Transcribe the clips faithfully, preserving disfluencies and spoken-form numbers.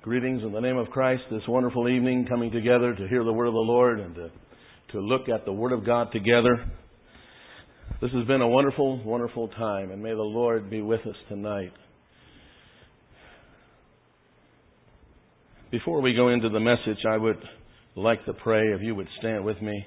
Greetings in the name of Christ this wonderful evening, coming together to hear the Word of the Lord and to, to look at the Word of God together. This has been a wonderful, wonderful time, and may the Lord be with us tonight. Before we go into the message, I would like to pray, if you would stand with me.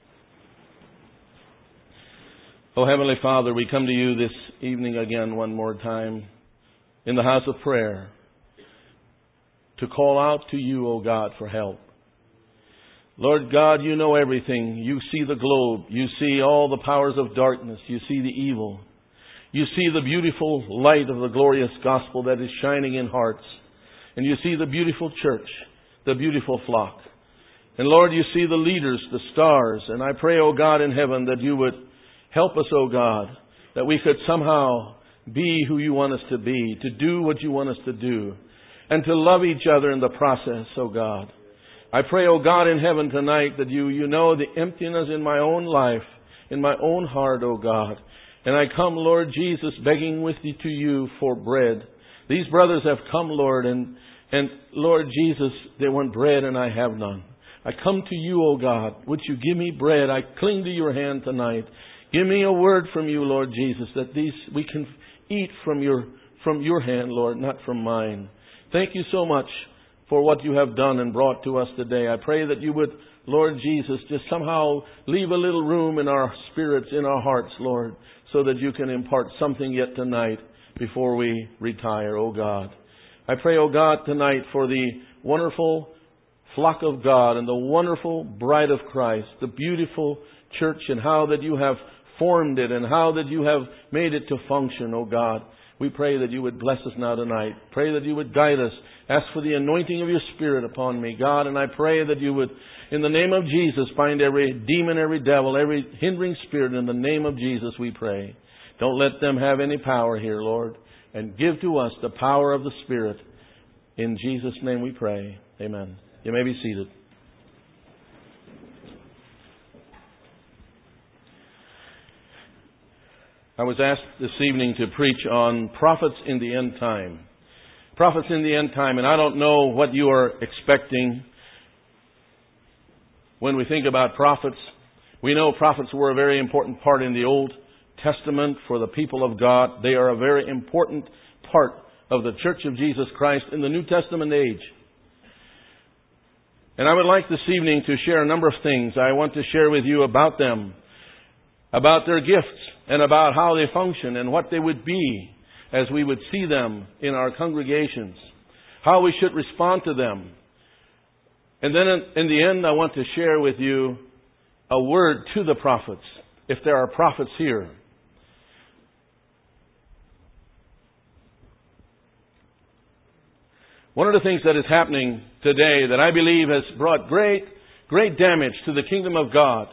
Oh, Heavenly Father, we come to you this evening again one more time in the house of prayer, to call out to you, O God, for help. Lord God, you know everything. You see the globe. You see all the powers of darkness. You see the evil. You see the beautiful light of the glorious gospel that is shining in hearts. And you see the beautiful church, the beautiful flock. And Lord, you see the leaders, the stars. And I pray, O God in heaven, that you would help us, O God, that we could somehow be who you want us to be, to do what you want us to do, and to love each other in the process, O God. I pray, O God in heaven tonight, that you, you know the emptiness in my own life, in my own heart, O God. And I come, Lord Jesus, begging with you to you for bread. These brothers have come, Lord, and, and Lord Jesus, they want bread and I have none. I come to you, O God. Would you give me bread? I cling to your hand tonight. Give me a word from you, Lord Jesus, that these we can eat from your from your hand, Lord, not from mine. Thank you so much for what you have done and brought to us today. I pray that you would, Lord Jesus, just somehow leave a little room in our spirits, in our hearts, Lord, so that you can impart something yet tonight before we retire, O God. I pray, O God, tonight for the wonderful flock of God and the wonderful bride of Christ, the beautiful church, and how that you have formed it and how that you have made it to function, O God. We pray that you would bless us now tonight. Pray that you would guide us. Ask for the anointing of your Spirit upon me, God. And I pray that you would, in the name of Jesus, bind every demon, every devil, every hindering spirit. In the name of Jesus, we pray. Don't let them have any power here, Lord. And give to us the power of the Spirit. In Jesus' name we pray. Amen. You may be seated. I was asked this evening to preach on prophets in the end time. Prophets in the end time, and I don't know what you are expecting when we think about prophets. We know prophets were a very important part in the Old Testament for the people of God. They are a very important part of the Church of Jesus Christ in the New Testament age. And I would like this evening to share a number of things I want to share with you about them, about their gifts, and about how they function and what they would be as we would see them in our congregations, how we should respond to them. And then in the end, I want to share with you a word to the prophets, if there are prophets here. One of the things that is happening today that I believe has brought great, great damage to the kingdom of God,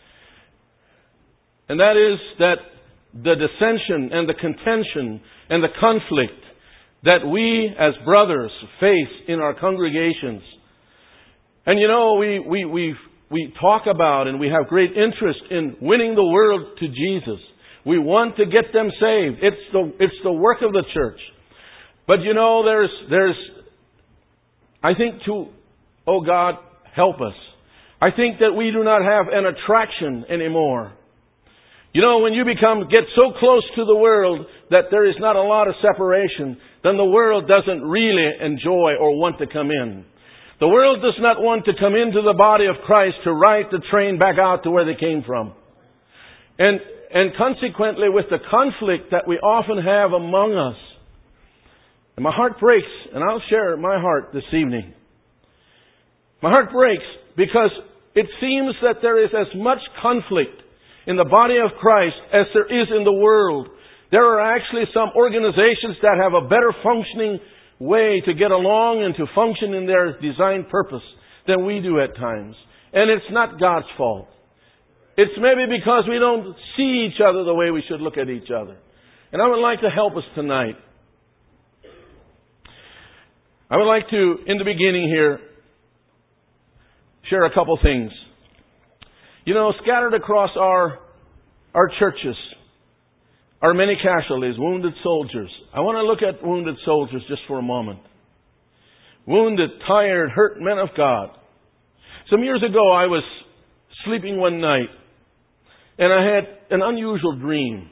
and that is that the dissension and the contention and the conflict that we as brothers face in our congregations. And you know, we, we, we, we talk about and we have great interest in winning the world to Jesus. We want to get them saved. It's the, it's the work of the church. But you know, there's, there's, I think to, oh God, help us. I think that we do not have an attraction anymore. You know, when you become, get so close to the world that there is not a lot of separation, then the world doesn't really enjoy or want to come in. The world does not want to come into the body of Christ to ride the train back out to where they came from. And, and consequently, with the conflict that we often have among us, and my heart breaks, and I'll share my heart this evening. My heart breaks because it seems that there is as much conflict in the body of Christ as there is in the world. There are actually some organizations that have a better functioning way to get along and to function in their designed purpose than we do at times. And it's not God's fault. It's maybe because we don't see each other the way we should look at each other. And I would like to help us tonight. I would like to, in the beginning here, share a couple things. You know, scattered across our our churches are many casualties, wounded soldiers. I want to look at wounded soldiers just for a moment. wounded, tired, hurt men of God. Some years ago, I was sleeping one night, and I had an unusual dream.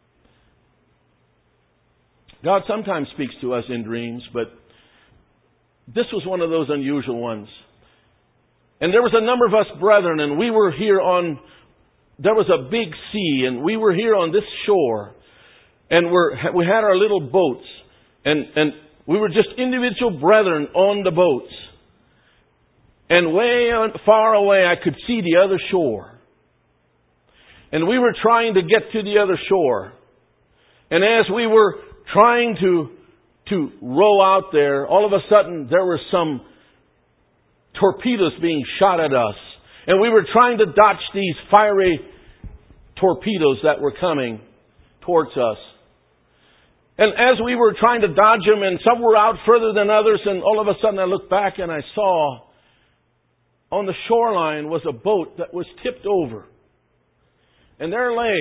God sometimes speaks to us in dreams, but this was one of those unusual ones. And there was a number of us brethren, and we were here on, there was a big sea, and we were here on this shore, and we're, we had our little boats, and, and we were just individual brethren on the boats. And way on, far away, I could see the other shore. And we were trying to get to the other shore. And as we were trying to, to row out there, all of a sudden there were some torpedoes being shot at us. And we were trying to dodge these fiery torpedoes that were coming towards us. And as we were trying to dodge them, and some were out further than others, and all of a sudden I looked back and I saw on the shoreline was a boat that was tipped over. And there lay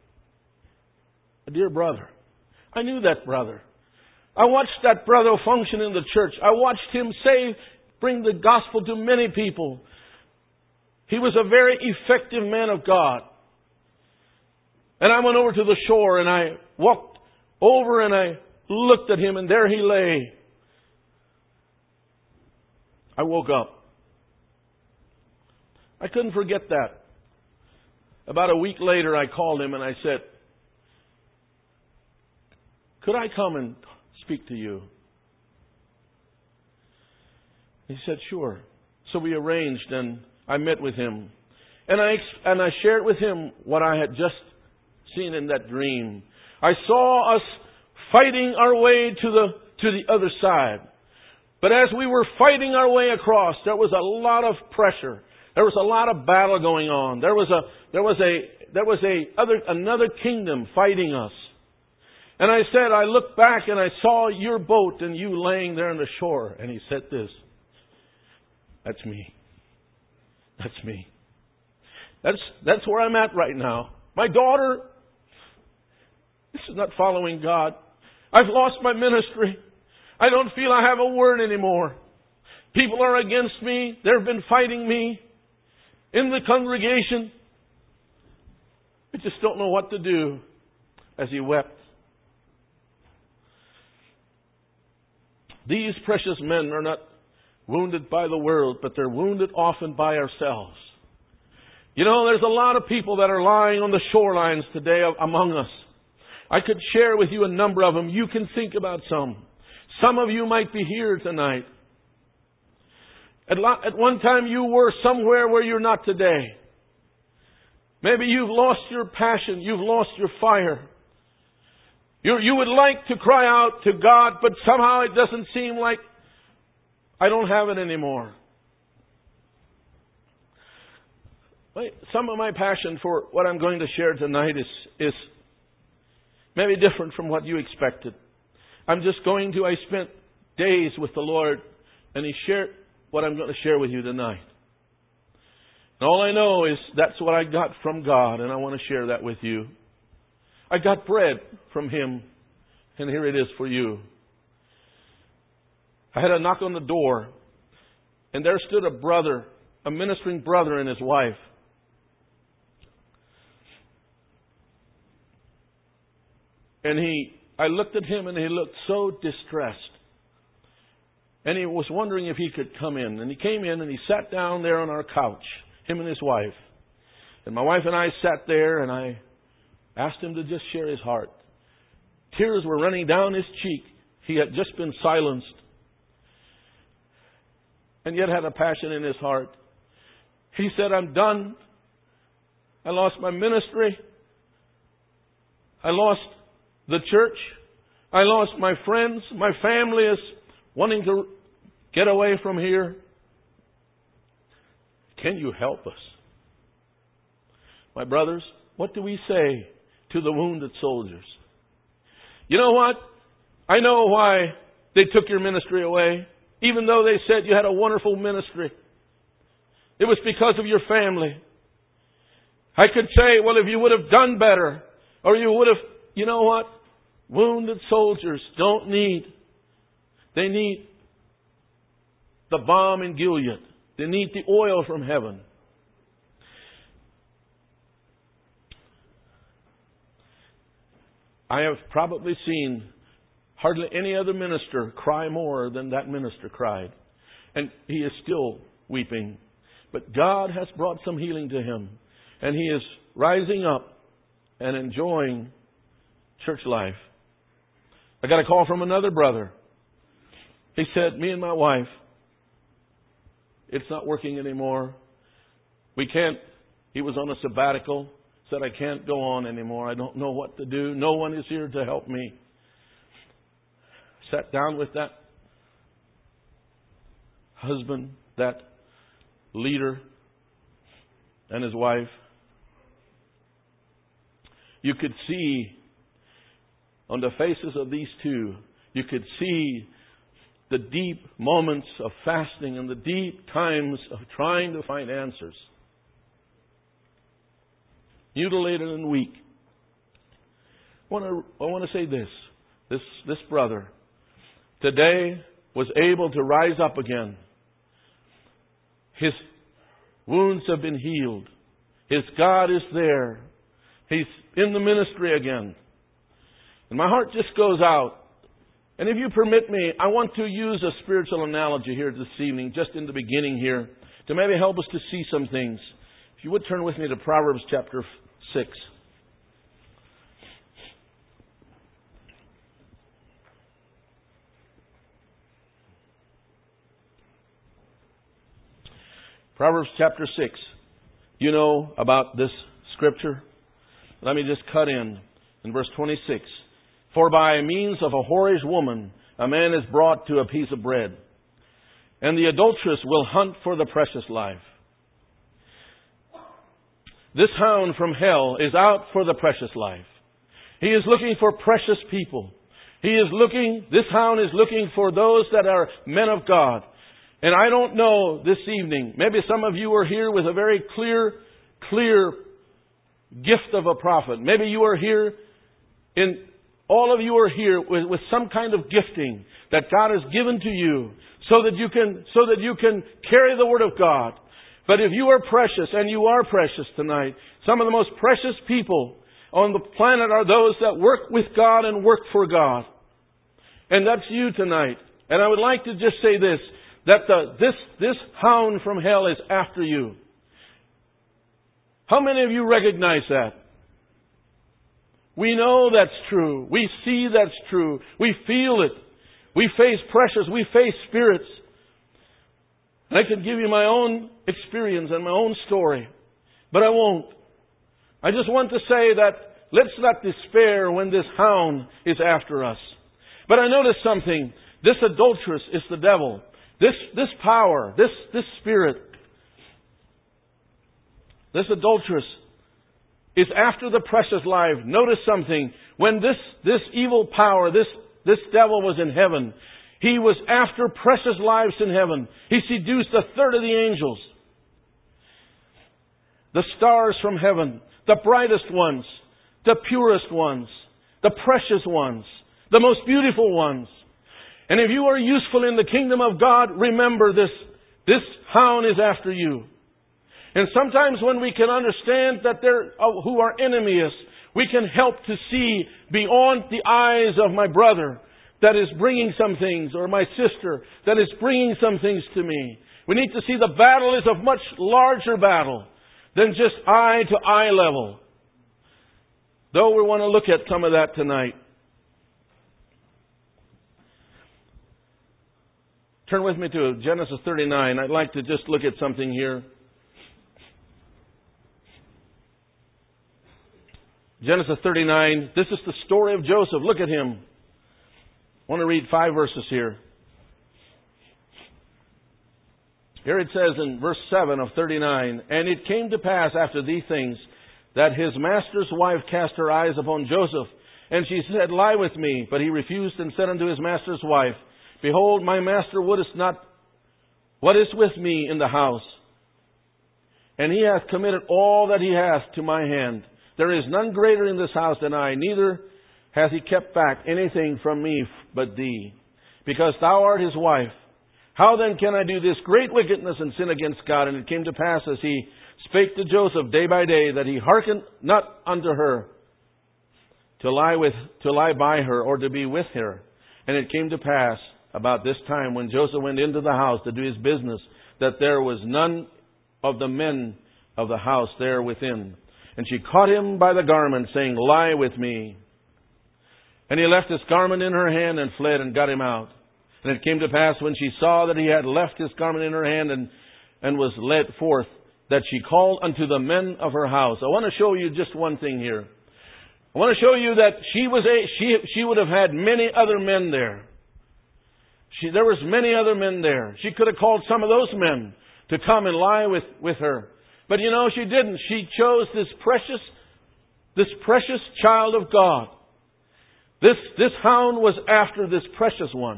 a dear brother. I knew that brother. I watched that brother function in the church. I watched him say, bring the gospel to many people. He was a very effective man of God. And I went over to the shore and I walked over and I looked at him, and there he lay. I woke up. I couldn't forget that. About a week later, I called him and I said, could I come and speak to you? He said, sure. So we arranged, and I met with him. And I, and I shared with him what I had just seen in that dream. I saw us fighting our way to the, to the other side. But as we were fighting our way across, there was a lot of pressure. There was a lot of battle going on. There was a, there was a, there was a other, another kingdom fighting us. And I said, I looked back and I saw your boat and you laying there on the shore. And he said this, that's me. That's me. That's, that's where I'm at right now. My daughter, this is not following God. I've lost my ministry. I don't feel I have a word anymore. People are against me. They've been fighting me in the congregation. I just don't know what to do. As he wept. These precious men are not wounded by the world, but they're wounded often by ourselves. You know, there's a lot of people that are lying on the shorelines today among us. I could share with you a number of them. You can think about some. Some of you might be here tonight. At, lo- at one time you were somewhere where you're not today. Maybe you've lost your passion. You've lost your fire. You, you would like to cry out to God, but somehow it doesn't seem like I don't have it anymore. Some of my passion for what I'm going to share tonight is, is maybe different from what you expected. I'm just going to, I spent days with the Lord, and He shared what I'm going to share with you tonight. And all I know is that's what I got from God, and I want to share that with you. I got bread from Him, and here it is for you. I had a knock on the door, and there stood a brother, a ministering brother and his wife. And he, I looked at him and he looked so distressed. And he was wondering if he could come in. And he came in and he sat down there on our couch, him and his wife. And my wife and I sat there and I asked him to just share his heart. Tears were running down his cheek. He had just been silenced. And yet had a passion in his heart. He said, I'm done. I lost my ministry. I lost the church. I lost my friends. My family is wanting to get away from here. Can you help us? My brothers, what do we say to the wounded soldiers? You know what? I know why they took your ministry away. Even though they said you had a wonderful ministry. It was because of your family. I could say, well, if you would have done better, or you would have, you know what? Wounded soldiers don't need, they need the balm in Gilead. They need the oil from heaven. I have probably seen hardly any other minister cry more than that minister cried. And he is still weeping. But God has brought some healing to him. And he is rising up and enjoying church life. I got a call from another brother. He said, me and my wife, it's not working anymore. We can't, he was on a sabbatical. Said, I can't go on anymore. I don't know what to do. No one is here to help me. Sat down with that husband, that leader, and his wife. You could see on the faces of these two, you could see the deep moments of fasting and the deep times of trying to find answers. Mutilated and weak. I want to, I want to say this. This, this brother today was able to rise up again. His wounds have been healed. His God is there. He's in the ministry again. And my heart just goes out. And if you permit me, I want to use a spiritual analogy here this evening, just in the beginning here, to maybe help us to see some things. If you would turn with me to Proverbs chapter six. Proverbs chapter six. You know about this scripture? Let me just cut in. In verse twenty-six. For by means of a whorish woman, a man is brought to a piece of bread. And the adulteress will hunt for the precious life. This hound from hell is out for the precious life. He is looking for precious people. He is looking, this hound is looking for those that are men of God. And I don't know this evening, maybe some of you are here with a very clear, clear gift of a prophet. Maybe you are here, in all of you are here with, with some kind of gifting that God has given to you so that you can, so that you can carry the Word of God. But if you are precious, and you are precious tonight, some of the most precious people on the planet are those that work with God and work for God. And that's you tonight. And I would like to just say this, that the, this, this hound from hell is after you. How many of you recognize that? We know that's true. We see that's true. We feel it. We face pressures. We face spirits. And I could give you my own experience and my own story, but I won't. I just want to say that let's not despair when this hound is after us. But I noticed something. This adulteress is the devil. This, this power, this, this spirit, this adulteress is after the precious life. Notice something. When this, this evil power, this, this devil was in heaven, he was after precious lives in heaven. He seduced a third of the angels. The stars from heaven, the brightest ones, the purest ones, the precious ones, the most beautiful ones. And if you are useful in the kingdom of God, remember this. This hound is after you. And sometimes when we can understand that there who are enemies, we can help to see beyond the eyes of my brother that is bringing some things, or my sister that is bringing some things to me. We need to see the battle is a much larger battle than just eye to eye level. Though we want to look at some of that tonight. Turn with me to Genesis thirty-nine. I'd like to just look at something here. Genesis thirty-nine. This is the story of Joseph. Look at him. I want to read five verses here. Here it says in verse seven of thirty-nine, And it came to pass after these things that his master's wife cast her eyes upon Joseph, and she said, Lie with me. But he refused and said unto his master's wife, Behold, my master wouldest not what is with me in the house, and he hath committed all that he hath to my hand. There is none greater in this house than I, neither hath he kept back anything from me but thee, because thou art his wife. How then can I do this great wickedness and sin against God? And it came to pass, as he spake to Joseph day by day, that he hearkened not unto her to lie with, to lie by her, or to be with her. And it came to pass about this time, when Joseph went into the house to do his business, that there was none of the men of the house there within. And she caught him by the garment, saying, Lie with me. And he left his garment in her hand and fled and got him out. And it came to pass, when she saw that he had left his garment in her hand and, and was led forth, that she called unto the men of her house. I want to show you just one thing here. I want to show you that she was a, she, she would have had many other men there. She, there was many other men there. She could have called some of those men to come and lie with, with her. But you know, she didn't. She chose this precious, this precious child of God. This, this hound was after this precious one.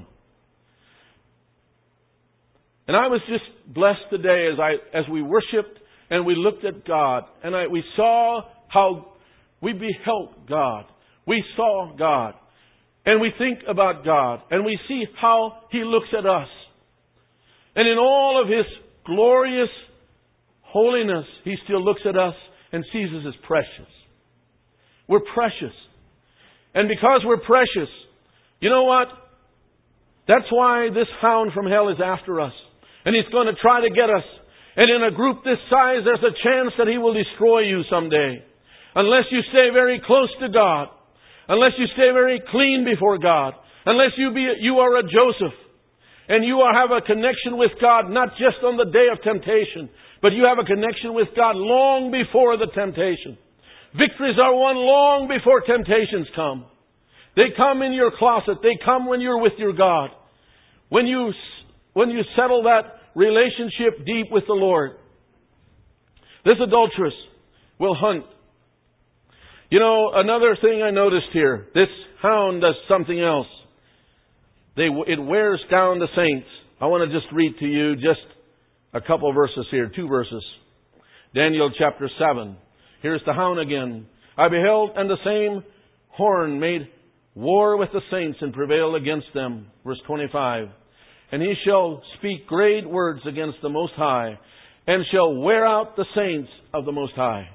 And I was just blessed today as I, as we worshiped and we looked at God, and I, we saw how we beheld God. We saw God. And we think about God. And we see how He looks at us. And in all of His glorious holiness, He still looks at us and sees us as precious. We're precious. And because we're precious, you know what? That's why this hound from hell is after us. And he's going to try to get us. And in a group this size, there's a chance that he will destroy you someday. Unless you stay very close to God. Unless you stay very clean before God. Unless you be, you are a Joseph. And you are, have a connection with God, not just on the day of temptation, but you have a connection with God long before the temptation. Victories are won long before temptations come. They come in your closet. They come when you're with your God. When you, when you settle that relationship deep with the Lord. This adulteress will hunt. You know, another thing I noticed here. This hound does something else. They, it wears down the saints. I want to just read to you just a couple of verses here. Two verses. Daniel chapter seven. Here's the hound again. I beheld, and the same horn made war with the saints and prevailed against them. Verse twenty-five. And he shall speak great words against the Most High, and shall wear out the saints of the Most High.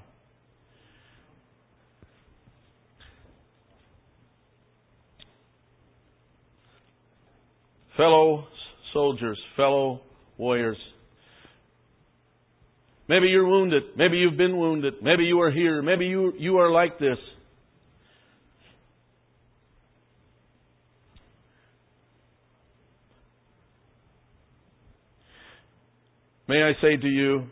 Fellow soldiers, fellow warriors. Maybe you're wounded. Maybe you've been wounded. Maybe you are here. Maybe you, you are like this. May I say to you,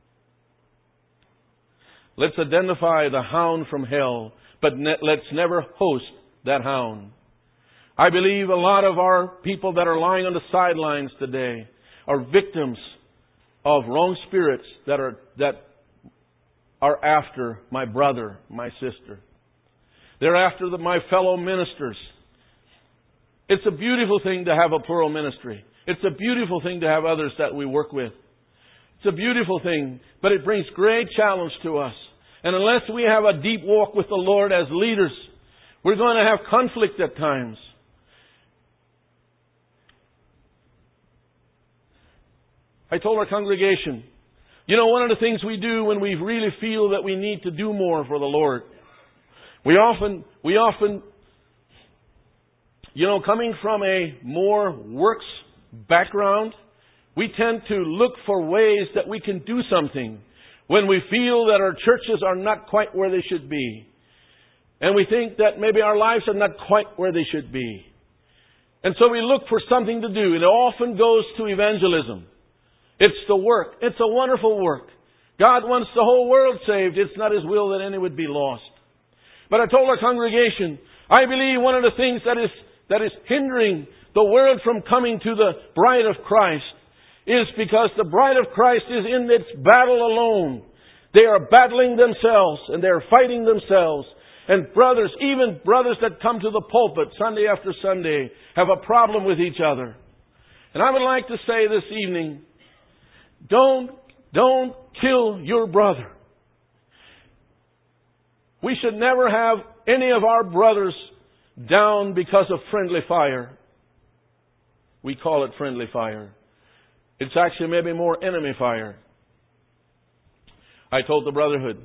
let's identify the hound from hell, but ne- let's never host that hound. I believe a lot of our people that are lying on the sidelines today are victims of wrong spirits that are that are after my brother, my sister. They're after the, my fellow ministers. It's a beautiful thing to have a plural ministry. It's a beautiful thing to have others that we work with. It's a beautiful thing, but it brings great challenge to us. And unless we have a deep walk with the Lord as leaders, we're going to have conflict at times. I told our congregation, you know, one of the things we do when we really feel that we need to do more for the Lord, we often, we often, you know, coming from a more works background, we tend to look for ways that we can do something when we feel that our churches are not quite where they should be. And we think that maybe our lives are not quite where they should be. And so we look for something to do. It often goes to evangelism. It's the work. It's a wonderful work. God wants the whole world saved. It's not His will that any would be lost. But I told our congregation, I believe one of the things that is, that is hindering the world from coming to the bride of Christ is because the bride of Christ is in its battle alone. They are battling themselves and they are fighting themselves. And brothers, even brothers that come to the pulpit Sunday after Sunday, have a problem with each other. And I would like to say this evening, don't, don't kill your brother. We should never have any of our brothers down because of friendly fire. We call it friendly fire. It's actually maybe more enemy fire. I told the brotherhood,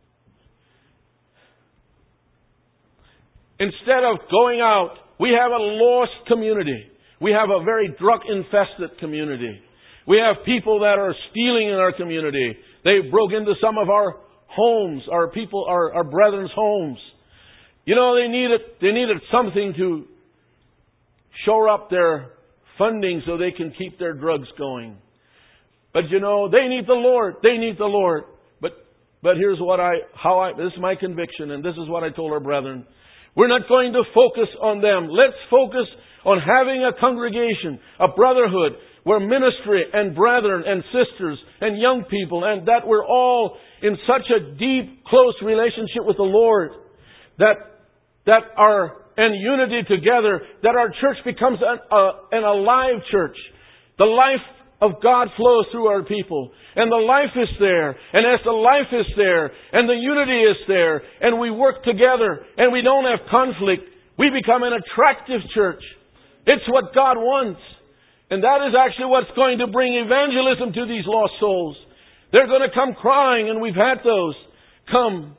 instead of going out, we have a lost community. We have a very drug-infested community. We have people that are stealing in our community. They broke into some of our homes, our people, our, our brethren's homes. You know, they needed, they needed something to shore up their funding so they can keep their drugs going. But you know, they need the Lord. They need the Lord. But, but here's what I, how I, this is my conviction, and this is what I told our brethren. We're not going to focus on them. Let's focus on having a congregation, a brotherhood, where ministry and brethren and sisters and young people, and that we're all in such a deep, close relationship with the Lord, that that our and unity together, that our church becomes an, uh, an alive church. The life of God flows through our people, and the life is there. And as the life is there, and the unity is there, and we work together, and we don't have conflict, we become an attractive church. It's what God wants. And that is actually what's going to bring evangelism to these lost souls. They're going to come crying, and we've had those come.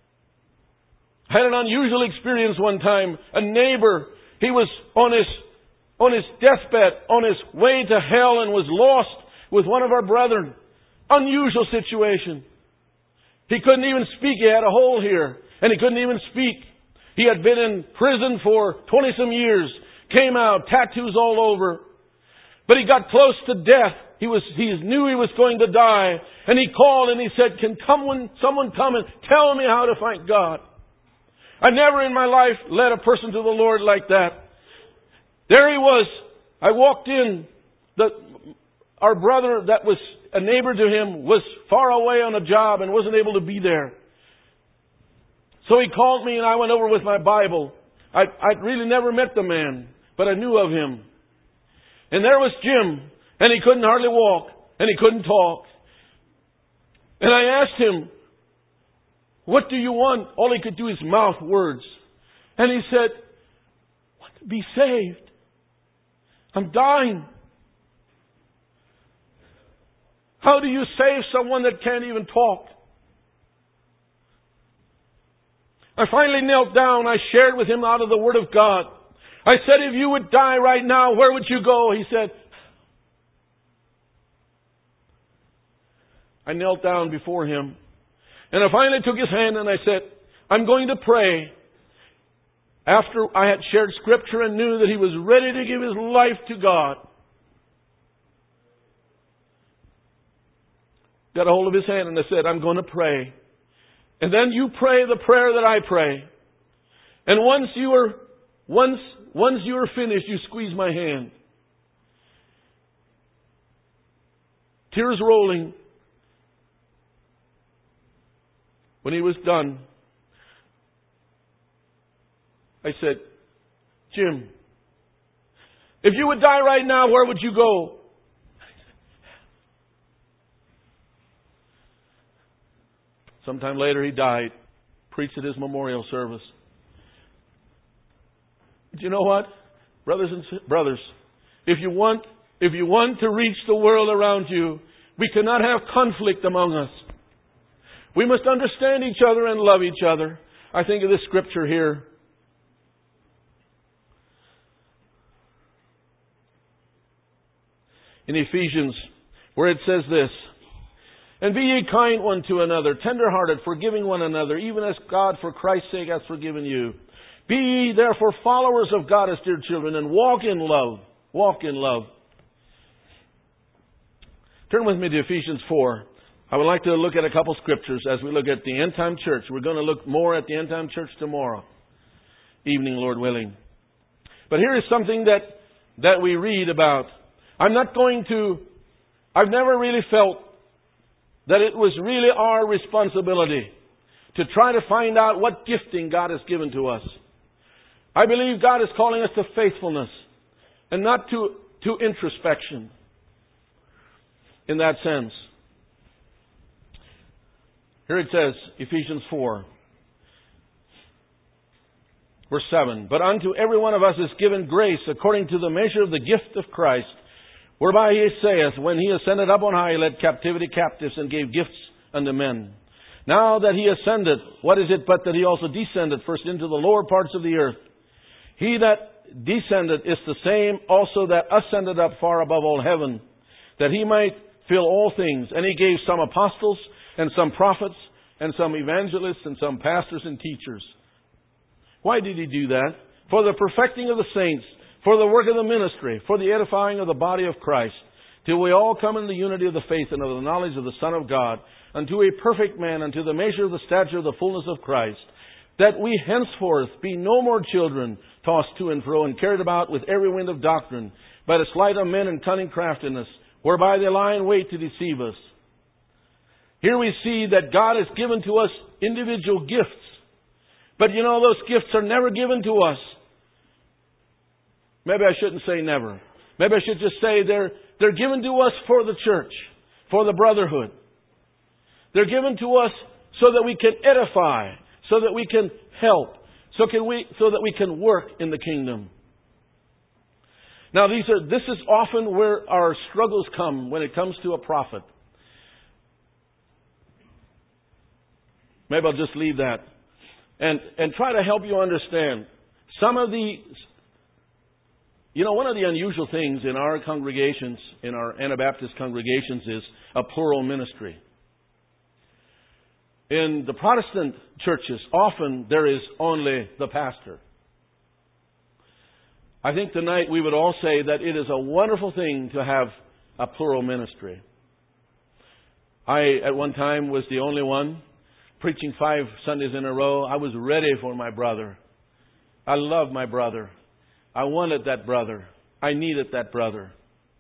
I had an unusual experience one time. A neighbor, he was on his on his deathbed, on his way to hell, and was lost with one of our brethren. Unusual situation. He couldn't even speak. He had a hole here, and he couldn't even speak. He had been in prison for twenty-some years. Came out, tattoos all over. But he got close to death. He was, he knew he was going to die. And he called and he said, can someone, someone come and tell me how to find God? I never in my life led a person to the Lord like that. There he was. I walked in. The, our brother that was a neighbor to him was far away on a job and wasn't able to be there. So he called me and I went over with my Bible. I, I'd really never met the man, but I knew of him. And there was Jim, and he couldn't hardly walk, and he couldn't talk. And I asked him, what do you want? All he could do is mouth words. And he said, I want to be saved. I'm dying. How do you save someone that can't even talk? I finally knelt down. I shared with him out of the Word of God. I said, if you would die right now, where would you go? He said, I knelt down before him. And I finally took his hand and I said, I'm going to pray. After I had shared Scripture and knew that he was ready to give his life to God. Got a hold of his hand and I said, I'm going to pray. And then you pray the prayer that I pray. And once you are, once, once you are finished, you squeeze my hand. Tears rolling. When he was done, I said, Jim, if you would die right now, where would you go? Sometime later he died. Preached at his memorial service. But you know what? Brothers and brothers, if you want, if you want to reach the world around you, we cannot have conflict among us. We must understand each other and love each other. I think of this scripture here. In Ephesians, where it says this, and be ye kind one to another, tender-hearted, forgiving one another, even as God for Christ's sake hath forgiven you. Be ye therefore followers of God as dear children, and walk in love. Walk in love. Turn with me to Ephesians four. I would like to look at a couple scriptures as we look at the end-time church. We're going to look more at the end-time church tomorrow evening, Lord willing. But here is something that, that we read about. I'm not going to... I've never really felt that it was really our responsibility to try to find out what gifting God has given to us. I believe God is calling us to faithfulness and not to, to introspection in that sense. Here it says, Ephesians four, verse seven. But unto every one of us is given grace according to the measure of the gift of Christ. Whereby he saith, when he ascended up on high, he led captivity captives and gave gifts unto men. Now that he ascended, what is it but that he also descended first into the lower parts of the earth? He that descended is the same also that ascended up far above all heaven, that he might fill all things. And he gave some apostles, and some prophets, and some evangelists, and some pastors and teachers. Why did he do that? For the perfecting of the saints, for the work of the ministry, for the edifying of the body of Christ, till we all come in the unity of the faith and of the knowledge of the Son of God, unto a perfect man, unto the measure of the stature of the fullness of Christ, that we henceforth be no more children, tossed to and fro, and carried about with every wind of doctrine, by the sleight of men and cunning craftiness, whereby they lie in wait to deceive us. Here we see that God has given to us individual gifts. But you know, those gifts are never given to us. Maybe I shouldn't say never. Maybe I should just say they're, they're given to us for the church, for the brotherhood. They're given to us so that we can edify, so that we can help, so can we, so that we can work in the kingdom. Now, these are, this is often where our struggles come when it comes to a prophet. Maybe I'll just leave that and, and try to help you understand some of the... You know, one of the unusual things in our congregations, in our Anabaptist congregations, is a plural ministry. In the Protestant churches, often there is only the pastor. I think tonight we would all say that it is a wonderful thing to have a plural ministry. I, at one time, was the only one preaching five Sundays in a row. I was ready for my brother. I loved my brother. I wanted that brother. I needed that brother.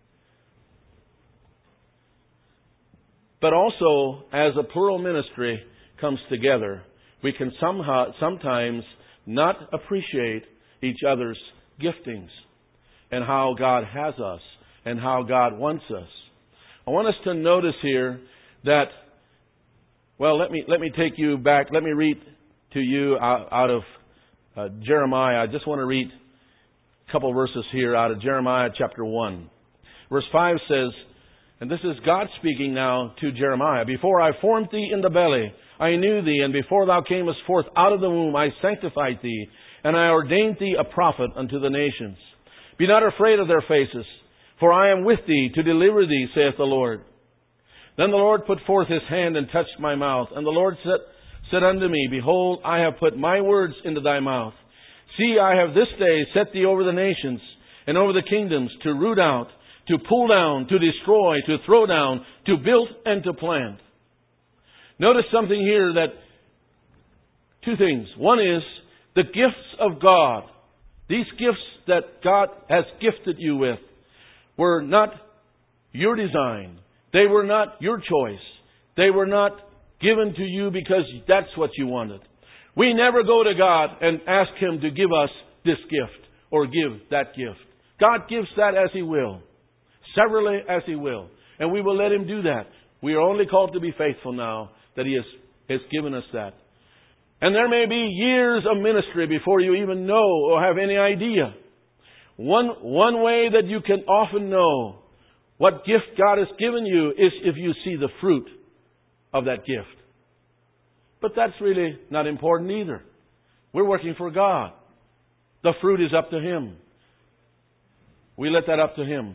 But also, as a plural ministry comes together, we can somehow, sometimes not appreciate each other's giftings and how God has us and how God wants us. I want us to notice here that, well, let me let me take you back. Let me read to you out, out of uh, Jeremiah. I just want to read couple verses here out of Jeremiah chapter one. Verse five says, and this is God speaking now to Jeremiah, before I formed thee in the belly, I knew thee, and before thou camest forth out of the womb, I sanctified thee, and I ordained thee a prophet unto the nations. Be not afraid of their faces, for I am with thee to deliver thee, saith the Lord. Then the Lord put forth his hand and touched my mouth, and the Lord said, said unto me, behold, I have put my words into thy mouth. See, I have this day set thee over the nations and over the kingdoms to root out, to pull down, to destroy, to throw down, to build and to plant. Notice something here that, two things. One is the gifts of God. These gifts that God has gifted you with were not your design. They were not your choice. They were not given to you because that's what you wanted. We never go to God and ask Him to give us this gift or give that gift. God gives that as He will, severally as He will. And we will let Him do that. We are only called to be faithful now that He has, has given us that. And there may be years of ministry before you even know or have any idea. One, one way that you can often know what gift God has given you is if you see the fruit of that gift. But that's really not important either. We're working for God. The fruit is up to Him. We let that up to Him.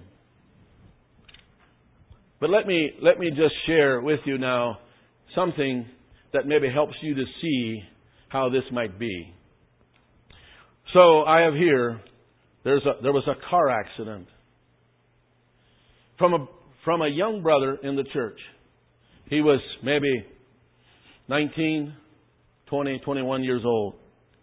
But let me let me just share with you now something that maybe helps you to see how this might be. So I have here, there's a, there was a car accident from a from a young brother in the church. He was maybe nineteen, twenty, twenty-one years old.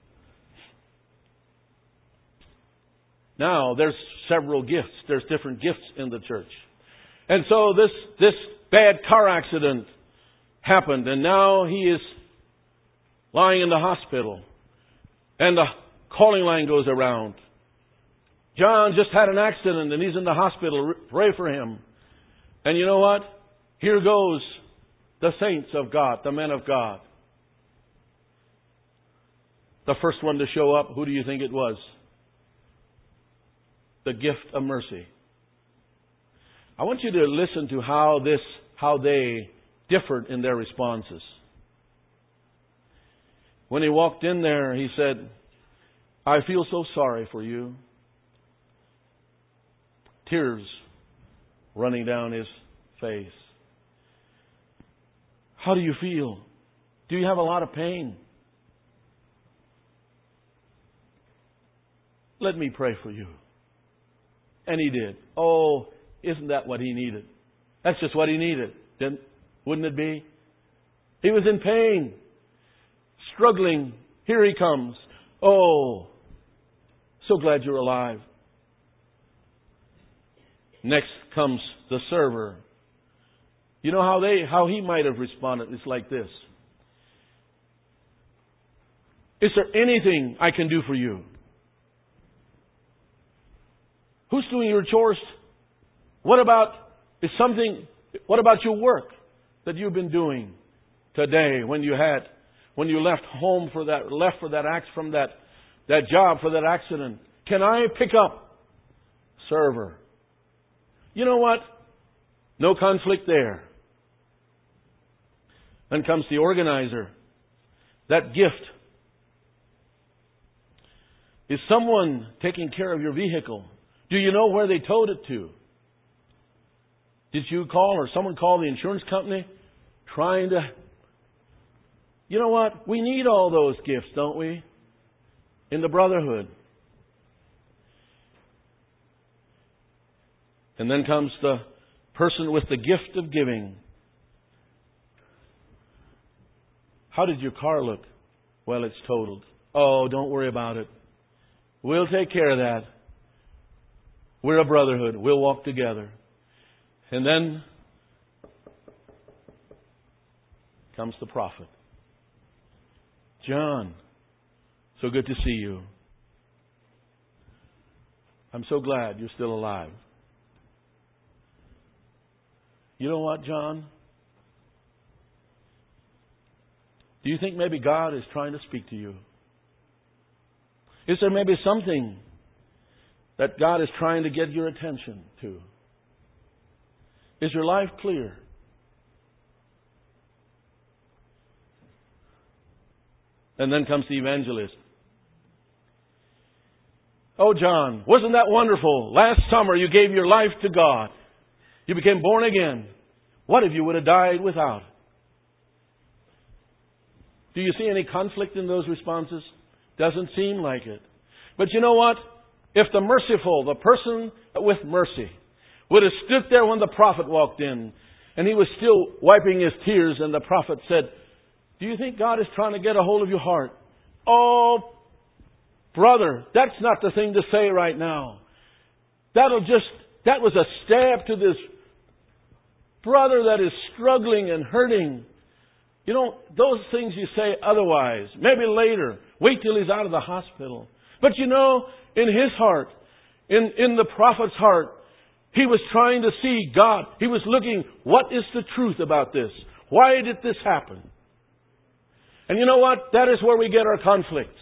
Now, there's several gifts. There's different gifts in the church. And so this, this bad car accident happened, and now he is lying in the hospital. And the calling line goes around. John just had an accident, and he's in the hospital. Pray for him. And you know what? Here goes the saints of God, the men of God. The first one to show up, who do you think it was? The gift of mercy. I want you to listen to how this, how they differed in their responses. When he walked in there, he said, I feel so sorry for you. Tears running down his face. How do you feel? Do you have a lot of pain? Let me pray for you. And he did. Oh, isn't that what he needed? That's just what he needed. Didn't, wouldn't it be? He was in pain, struggling. Here he comes. Oh, so glad you're alive. Next comes the server. You know how they, how he might have responded? It's like this. Is there anything I can do for you? Who's doing your chores? What about, is something, what about your work that you've been doing today when you had, when you left home for that, left for that act from that, that job for that accident? Can I pick up? Server. You know what? No conflict there. Then comes the organizer. That gift. Is someone taking care of your vehicle? Do you know where they towed it to? Did you call or someone call the insurance company trying to... You know what? We need all those gifts, don't we? In the brotherhood. And then comes the person with the gift of giving. How did your car look? Well, it's totaled. Oh, don't worry about it. We'll take care of that. We're a brotherhood. We'll walk together. And then comes the prophet. John, so good to see you. I'm so glad you're still alive. You know what, John? Do you think maybe God is trying to speak to you? Is there maybe something that God is trying to get your attention to? Is your life clear? And then comes the evangelist. Oh, John, wasn't that wonderful? Last summer you gave your life to God. You became born again. What if you would have died without? Do you see any conflict in those responses? Doesn't seem like it. But you know what? If the merciful, the person with mercy, would have stood there when the prophet walked in, and he was still wiping his tears, and the prophet said, do you think God is trying to get a hold of your heart? Oh, brother, that's not the thing to say right now. That'll just, that was a stab to this brother that is struggling and hurting. You know, those things you say otherwise. Maybe later. Wait till he's out of the hospital. But you know, in his heart, in, in the prophet's heart, he was trying to see God. He was looking, what is the truth about this? Why did this happen? And you know what? That is where we get our conflicts.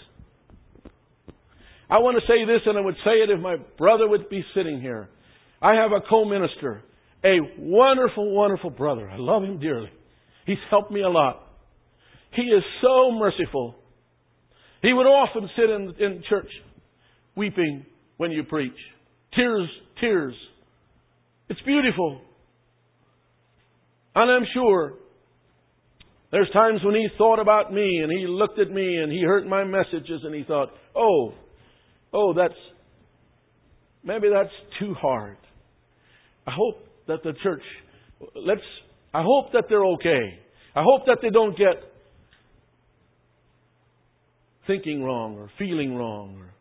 I want to say this, and I would say it if my brother would be sitting here. I have a co-minister, a wonderful, wonderful brother. I love him dearly. He's helped me a lot. He is so merciful. He would often sit in, in church weeping when you preach. Tears, tears. It's beautiful. And I'm sure there's times when he thought about me and he looked at me and he heard my messages and he thought, oh, oh, that's, maybe that's too hard. I hope that the church, let's, I hope that they're okay. I hope that they don't get thinking wrong or feeling wrong. Or...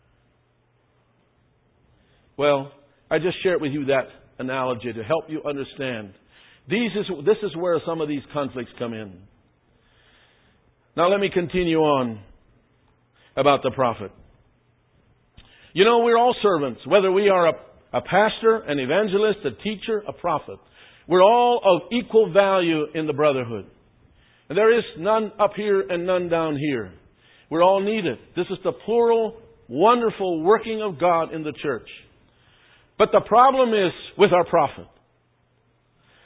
Well, I just shared with you that analogy to help you understand. These is, this is where some of these conflicts come in. Now let me continue on about the prophet. You know, we're all servants, whether we are a, a pastor, an evangelist, a teacher, a prophet. We're all of equal value in the brotherhood. And there is none up here and none down here. We're all needed. This is the plural, wonderful working of God in the church. But the problem is with our prophet.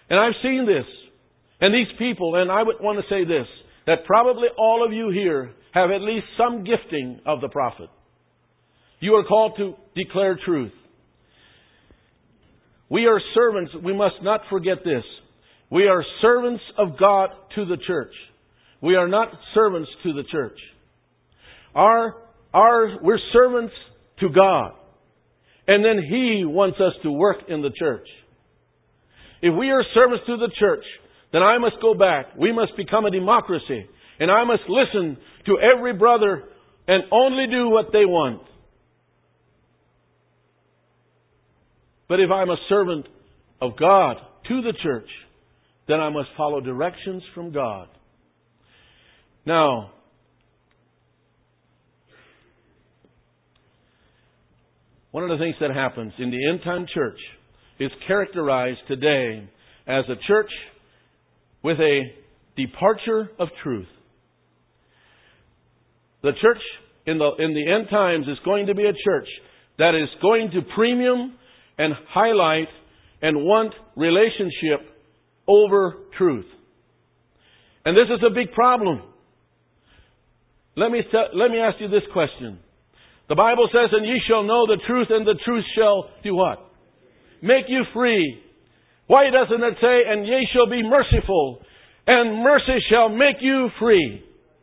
And I've seen this. And these people, and I would want to say this, that probably all of you here have at least some gifting of the prophet. You are called to declare truth. We are servants. We must not forget this. We are servants of God to the church. We are not servants to the church. Our, our, we're servants to God. And then He wants us to work in the church. If we are servants to the church, then I must go back. We must become a democracy. And I must listen to every brother and only do what they want. But if I'm a servant of God to the church, then I must follow directions from God. Now, one of the things that happens in the end-time church is characterized today as a church with a departure of truth. The church in the, in the end times is going to be a church that is going to premium and highlight and want relationship over truth. And this is a big problem. Let me, let me ask you this question. The Bible says, and ye shall know the truth, and the truth shall do what? Make you free. Why doesn't it say, and ye shall be merciful, and mercy shall make you free?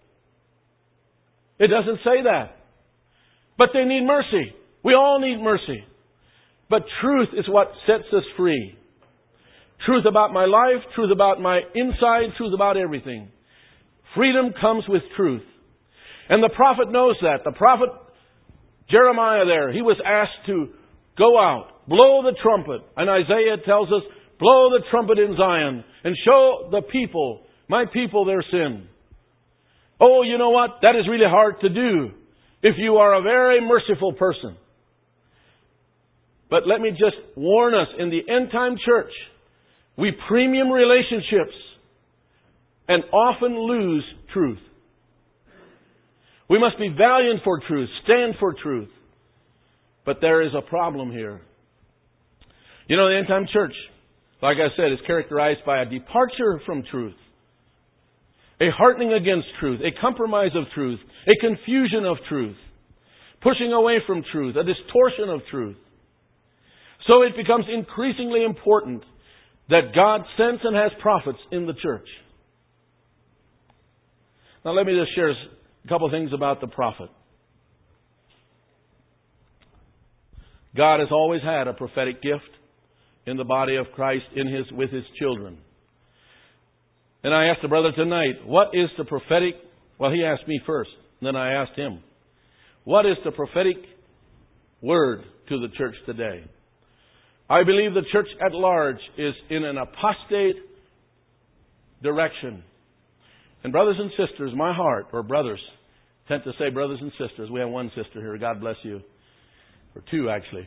It doesn't say that. But they need mercy. We all need mercy. But truth is what sets us free. Truth about my life, truth about my inside, truth about everything. Freedom comes with truth. And the prophet knows that. The prophet Jeremiah there, he was asked to go out, blow the trumpet. And Isaiah tells us, blow the trumpet in Zion and show the people, my people, their sin. Oh, you know what? That is really hard to do if you are a very merciful person. But let me just warn us, in the end-time church, we premium relationships and often lose truth. We must be valiant for truth, stand for truth. But there is a problem here. You know, the end-time church, like I said, is characterized by a departure from truth, a hardening against truth, a compromise of truth, a confusion of truth, pushing away from truth, a distortion of truth. So it becomes increasingly important that God sends and has prophets in the church. Now let me just share a couple of things about the prophet. God has always had a prophetic gift in the body of Christ in his with His children. And I asked the brother tonight, what is the prophetic... Well, he asked me first, and then I asked him, what is the prophetic word to the church today? I believe the church at large is in an apostate direction. And brothers and sisters, my heart, or brothers, tend to say brothers and sisters. We have one sister here. God bless you. Or two, actually.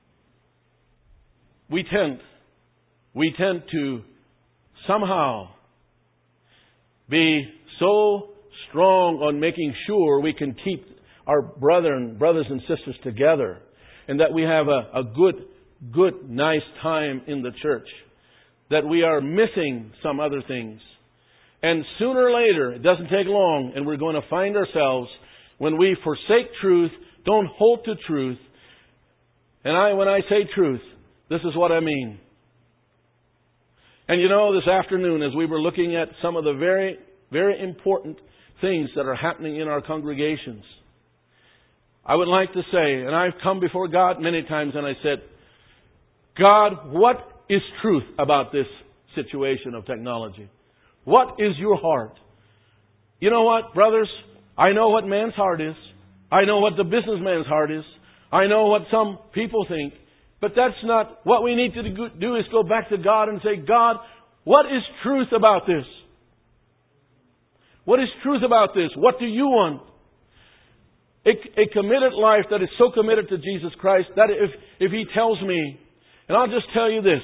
We tend, we tend to somehow be so strong on making sure we can keep our brethren, brothers and sisters together, and that we have a, a good, good, nice time in the church, that we are missing some other things. And sooner or later, it doesn't take long, and we're going to find ourselves, when we forsake truth, don't hold to truth. And I, when I say truth, this is what I mean. And you know, this afternoon, as we were looking at some of the very, very important things that are happening in our congregations, I would like to say, and I've come before God many times and I said, God, what is truth about this situation of technology? What is your heart? You know what, brothers? I know what man's heart is. I know what the businessman's heart is. I know what some people think. But that's not what we need to do, is go back to God and say, God, what is truth about this? What is truth about this? What do you want? A, a committed life that is so committed to Jesus Christ that if, if He tells me, and I'll just tell you this.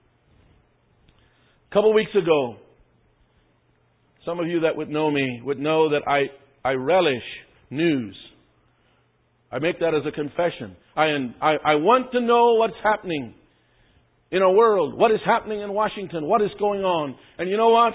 A couple of weeks ago, some of you that would know me would know that I, I relish news. I make that as a confession. I, I, I want to know what's happening. in a world. What is happening in Washington? What is going on? And you know what?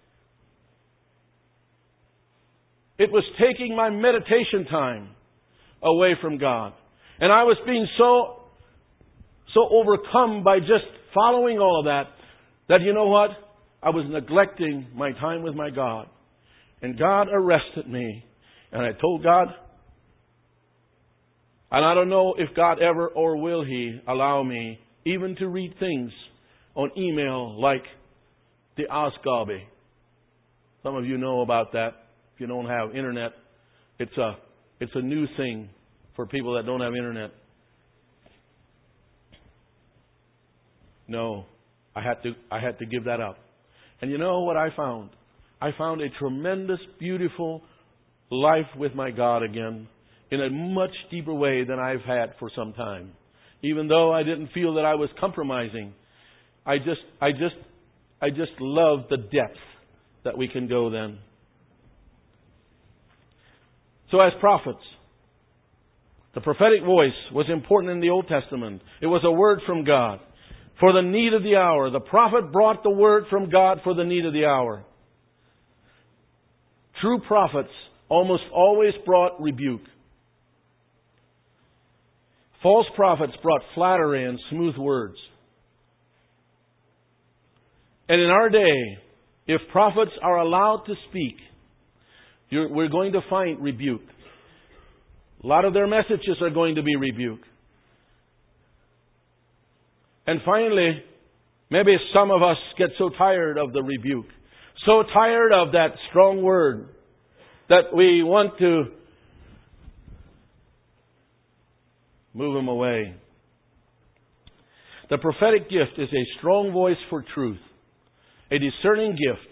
It was taking my meditation time away from God. And I was being so, so overcome by just following all of that, that you know what? I was neglecting my time with my God. And God arrested me. And I told God, and I don't know if God ever or will He allow me even to read things on email like the Ausgabe. Some of you know about that. If you don't have internet, it's a it's a new thing for people that don't have internet. No, I had to I had to give that up. And you know what I found? I found a tremendous, beautiful life with my God again in a much deeper way than I've had for some time. Even though I didn't feel that I was compromising, I just I just I just love the depth that we can go then. So as prophets, the prophetic voice was important in the Old Testament. It was a word from God for the need of the hour. The prophet brought the word from God for the need of the hour. True prophets almost always brought rebuke. False prophets brought flattery and smooth words. And in our day, if prophets are allowed to speak, you're, we're going to find rebuke. A lot of their messages are going to be rebuke. And finally, maybe some of us get so tired of the rebuke, so tired of that strong word, that we want to move them away. The prophetic gift is a strong voice for truth, a discerning gift.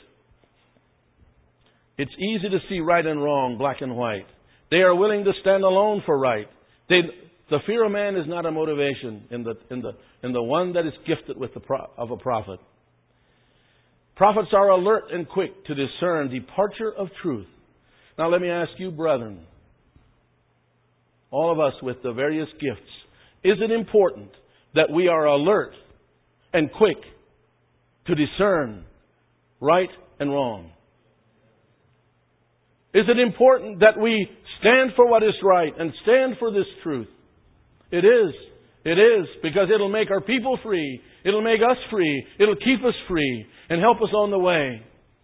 It's easy to see right and wrong, black and white. They are willing to stand alone for right. They, the fear of man is not a motivation in the in the in the one that is gifted with the pro, of a prophet. Prophets are alert and quick to discern departure of truth. Now let me ask you, brethren, all of us with the various gifts, is it important that we are alert and quick to discern right and wrong? Is it important that we stand for what is right and stand for this truth? It is. It is, because it'll make our people free. It'll make us free. It'll keep us free and help us on the way.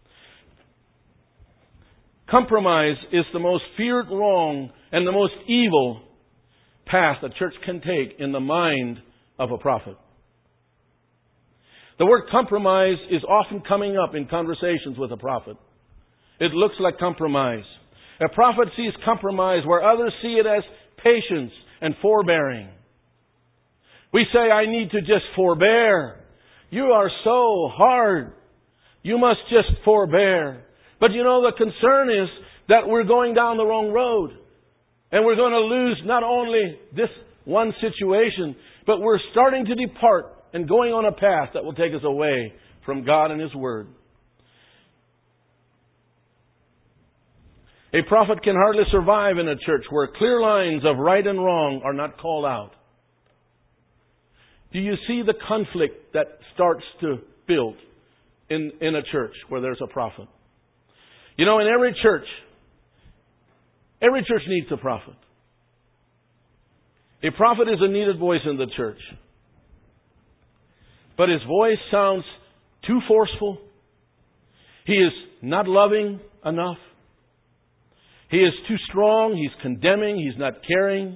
Compromise is the most feared wrong and the most evil path a church can take in the mind of a prophet. The word compromise is often coming up in conversations with a prophet. It looks like compromise. A prophet sees compromise where others see it as patience and forbearing. We say, I need to just forbear. You are so hard. You must just forbear. But you know, the concern is that we're going down the wrong road. And we're going to lose not only this one situation, but we're starting to depart and going on a path that will take us away from God and His Word. A prophet can hardly survive in a church where clear lines of right and wrong are not called out. Do you see the conflict that starts to build in, in a church where there's a prophet? You know, in every church, every church needs a prophet. A prophet is a needed voice in the church. But his voice sounds too forceful. He is not loving enough. He is too strong. He's condemning. He's not caring.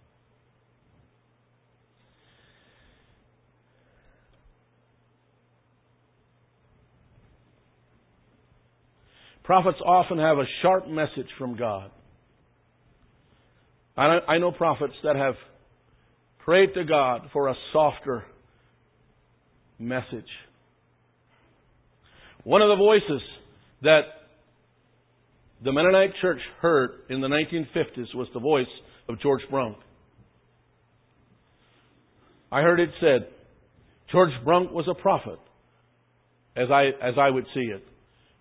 Prophets often have a sharp message from God. I, I know prophets that have prayed to God for a softer message. One of the voices that the Mennonite Church heard in the nineteen fifties was the voice of George Brunk. I heard it said, George Brunk was a prophet, as I as I would see it.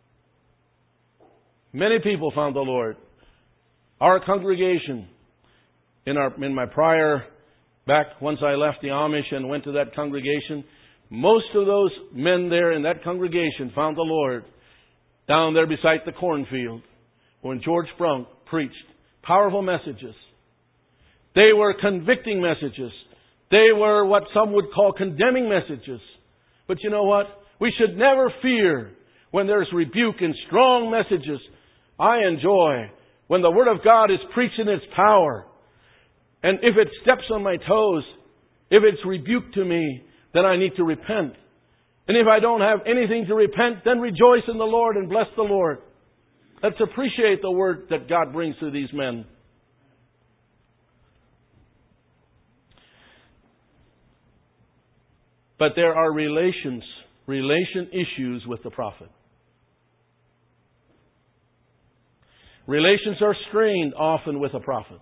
Many people found the Lord. Our congregation, in our in my prior, back once I left the Amish and went to that congregation, Most of those men there in that congregation found the Lord down there beside the cornfield when George Brunk preached powerful messages. They were convicting messages. They were what some would call condemning messages. But you know what? We should never fear when there's rebuke and strong messages. I enjoy when the Word of God is preached in its power. And if it steps on my toes, if it's rebuke to me, then I need to repent. And if I don't have anything to repent, then rejoice in the Lord and bless the Lord. Let's appreciate the Word that God brings to these men. But there are relations, relation issues with the prophet. Relations are strained often with a prophet.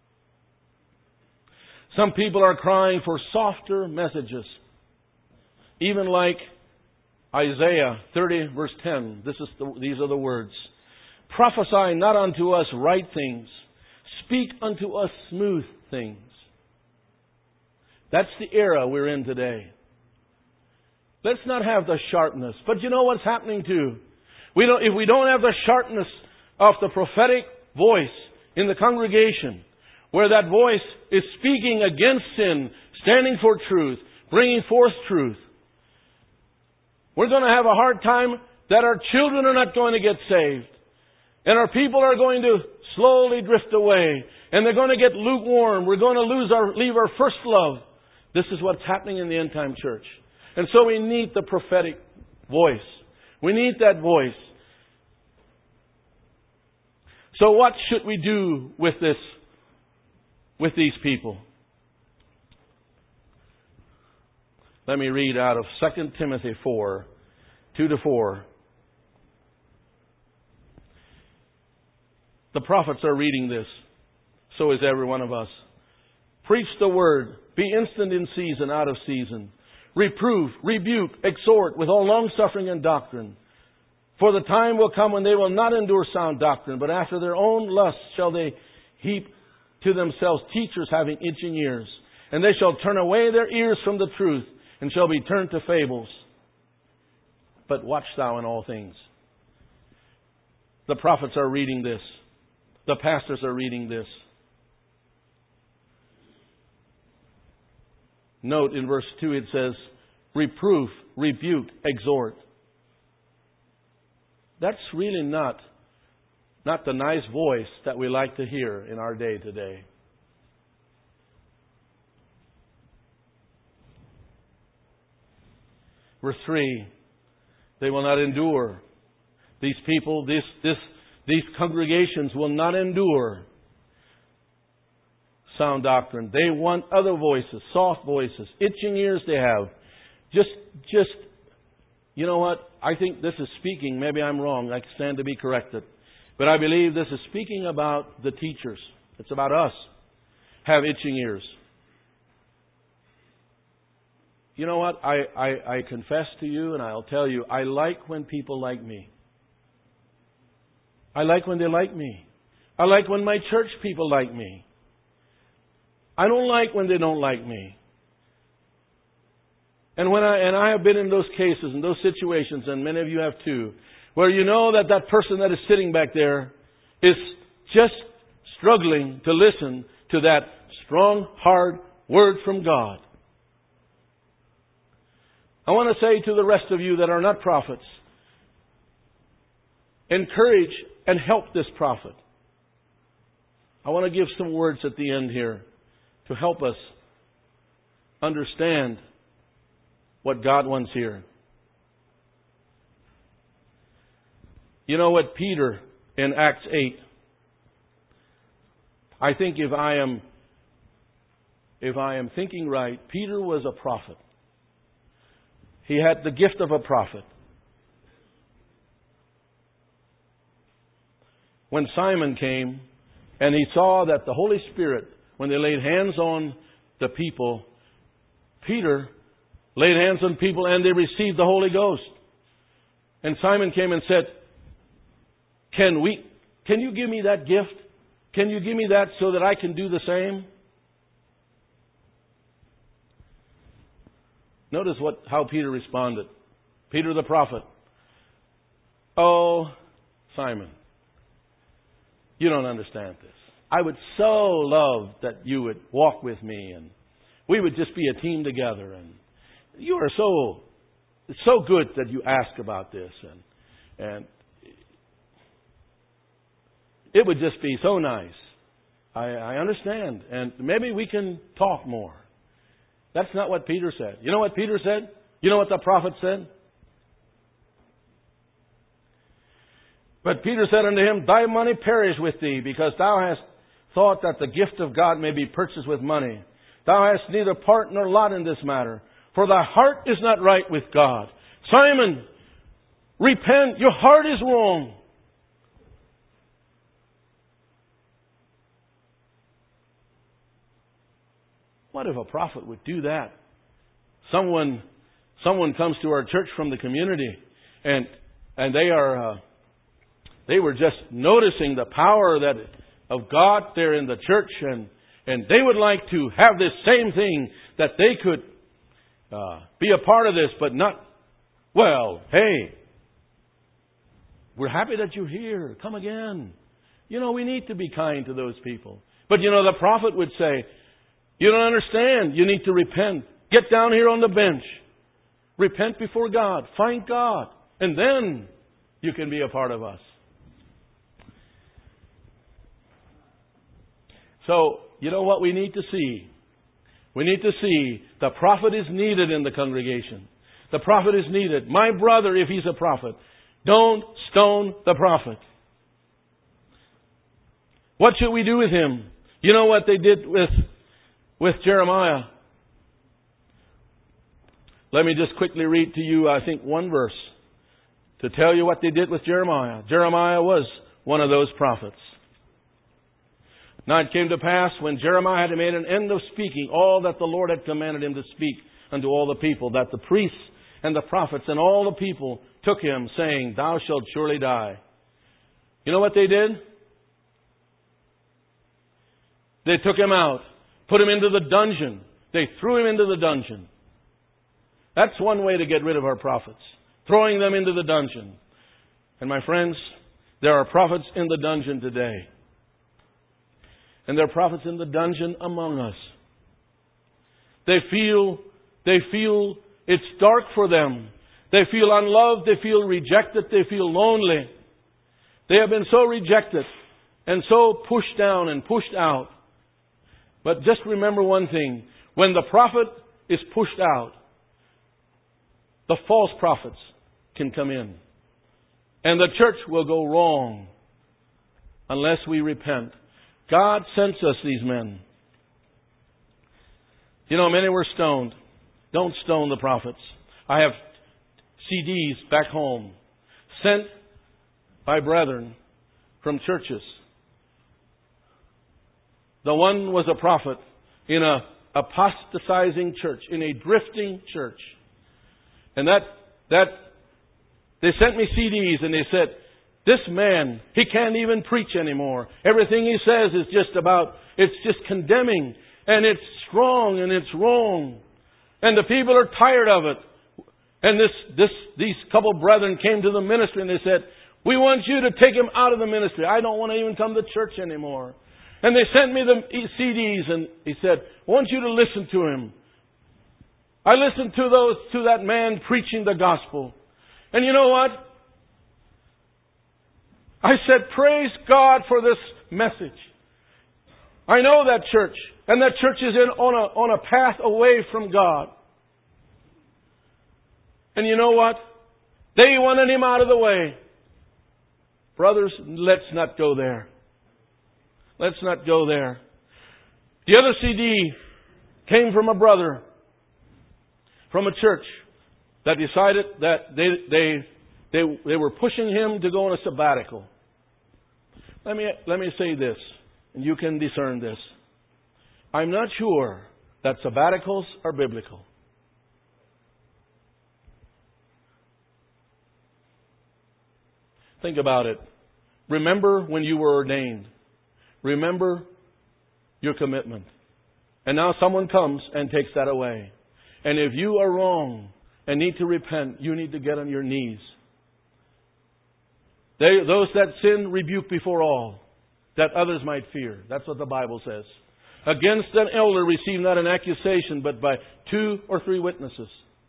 Some people are crying for softer messages. Even like Isaiah thirty verse ten. This is the, these are the words. Prophesy not unto us right things. Speak unto us smooth things. That's the era we're in today. Let's not have the sharpness. But you know what's happening too? We don't, if we don't have the sharpness of the prophetic voice in the congregation, where that voice is speaking against sin, standing for truth, bringing forth truth, we're going to have a hard time that our children are not going to get saved. And our people are going to slowly drift away. And they're going to get lukewarm. We're going to lose our, leave our first love. This is what's happening in the end time church. And so we need the prophetic voice. We need that voice. So what should we do with this, with these people? Let me read out of Second Timothy four, two to four. The prophets are reading this. So is every one of us. Preach the word. Be instant in season, out of season. Reprove, rebuke, exhort with all longsuffering and doctrine. For the time will come when they will not endure sound doctrine, but after their own lusts shall they heap to themselves teachers having itching ears. And they shall turn away their ears from the truth, and shall be turned to fables. But watch thou in all things. The prophets are reading this. The pastors are reading this. Note in verse two it says, reproof, rebuke, exhort. That's really not, not the nice voice that we like to hear in our day today. Verse three, they will not endure. These people, this, this, these congregations will not endure sound doctrine. They want other voices, soft voices, itching ears they have. Just, just, you know what? I think this is speaking, maybe I'm wrong, I stand to be corrected. But I believe this is speaking about the teachers. It's about us. Have itching ears. You know what? I, I, I confess to you and I'll tell you, I like when people like me. I like when they like me. I like when my church people like me. I don't like when they don't like me. And when I and I have been in those cases, in those situations, and many of you have too, where you know that that person that is sitting back there is just struggling to listen to that strong, hard word from God. I want to say to the rest of you that are not prophets, encourage and help this prophet. I want to give some words at the end here to help us understand what God wants here. You know what, Peter in Acts eight, I think if I am if I am thinking right, Peter was a prophet. He had the gift of a prophet. When Simon came and he saw that the Holy Spirit, when they laid hands on the people, Peter laid hands on people and they received the Holy Ghost. And Simon came and said, Can we, can you give me that gift? Can you give me that so that I can do the same? Notice what how Peter responded. Peter the prophet. Oh, Simon, you don't understand this. I would so love that you would walk with me and we would just be a team together. And you are so, it's so good that you ask about this. And, and it would just be so nice. I, I understand. And maybe we can talk more. That's not what Peter said. You know what Peter said? You know what the prophet said? But Peter said unto him, Thy money perish with thee, because thou hast thought that the gift of God may be purchased with money. Thou hast neither part nor lot in this matter, for thy heart is not right with God. Simon, repent, your heart is wrong. What if a prophet would do that? Someone, someone comes to our church from the community, and and they are, uh, they were just noticing the power that of God there in the church, and and they would like to have this same thing, that they could uh, be a part of this, but not. Well, hey, we're happy that you're here. Come again. You know, we need to be kind to those people. But you know, the prophet would say, you don't understand. You need to repent. Get down here on the bench. Repent before God. Find God. And then you can be a part of us. So, you know what we need to see? We need to see the prophet is needed in the congregation. The prophet is needed. My brother, if he's a prophet, don't stone the prophet. What should we do with him? You know what they did with With Jeremiah. Let me just quickly read to you, I think, one verse to tell you what they did with Jeremiah. Jeremiah was one of those prophets. Now it came to pass, when Jeremiah had made an end of speaking all that the Lord had commanded him to speak unto all the people, that the priests and the prophets and all the people took him, saying, Thou shalt surely die. You know what they did? They took him out. Put him into the dungeon. They threw him into the dungeon. That's one way to get rid of our prophets. Throwing them into the dungeon. And my friends, there are prophets in the dungeon today. And there are prophets in the dungeon among us. They feel, they feel it's dark for them. They feel unloved. They feel rejected. They feel lonely. They have been so rejected and so pushed down and pushed out. But just remember one thing. When the prophet is pushed out, the false prophets can come in. And the church will go wrong unless we repent. God sends us these men. You know, many were stoned. Don't stone the prophets. I have C Ds back home sent by brethren from churches. The one was a prophet in a apostatizing church, in a drifting church. And that, that, they sent me C Ds and they said, this man, he can't even preach anymore. Everything he says is just about, it's just condemning. And it's strong and it's wrong. And the people are tired of it. And this, this, these couple brethren came to the ministry and they said, we want you to take him out of the ministry. I don't want to even come to church anymore. And they sent me the C Ds and he said, I want you to listen to him. I listened to those, to that man preaching the gospel. And you know what? I said, praise God for this message. I know that church. And that church is in on a, on a path away from God. And you know what? They wanted him out of the way. Brothers, let's not go there. Let's not go there. The other C D came from a brother from a church that decided that they they they they were pushing him to go on a sabbatical. Let me let me say this, and you can discern this. I'm not sure that sabbaticals are biblical. Think about it. Remember when you were ordained. Remember your commitment. And now someone comes and takes that away. And if you are wrong and need to repent, you need to get on your knees. They, those that sin, rebuke before all, that others might fear. That's what the Bible says. Against an elder receive not an accusation, but by two or three witnesses.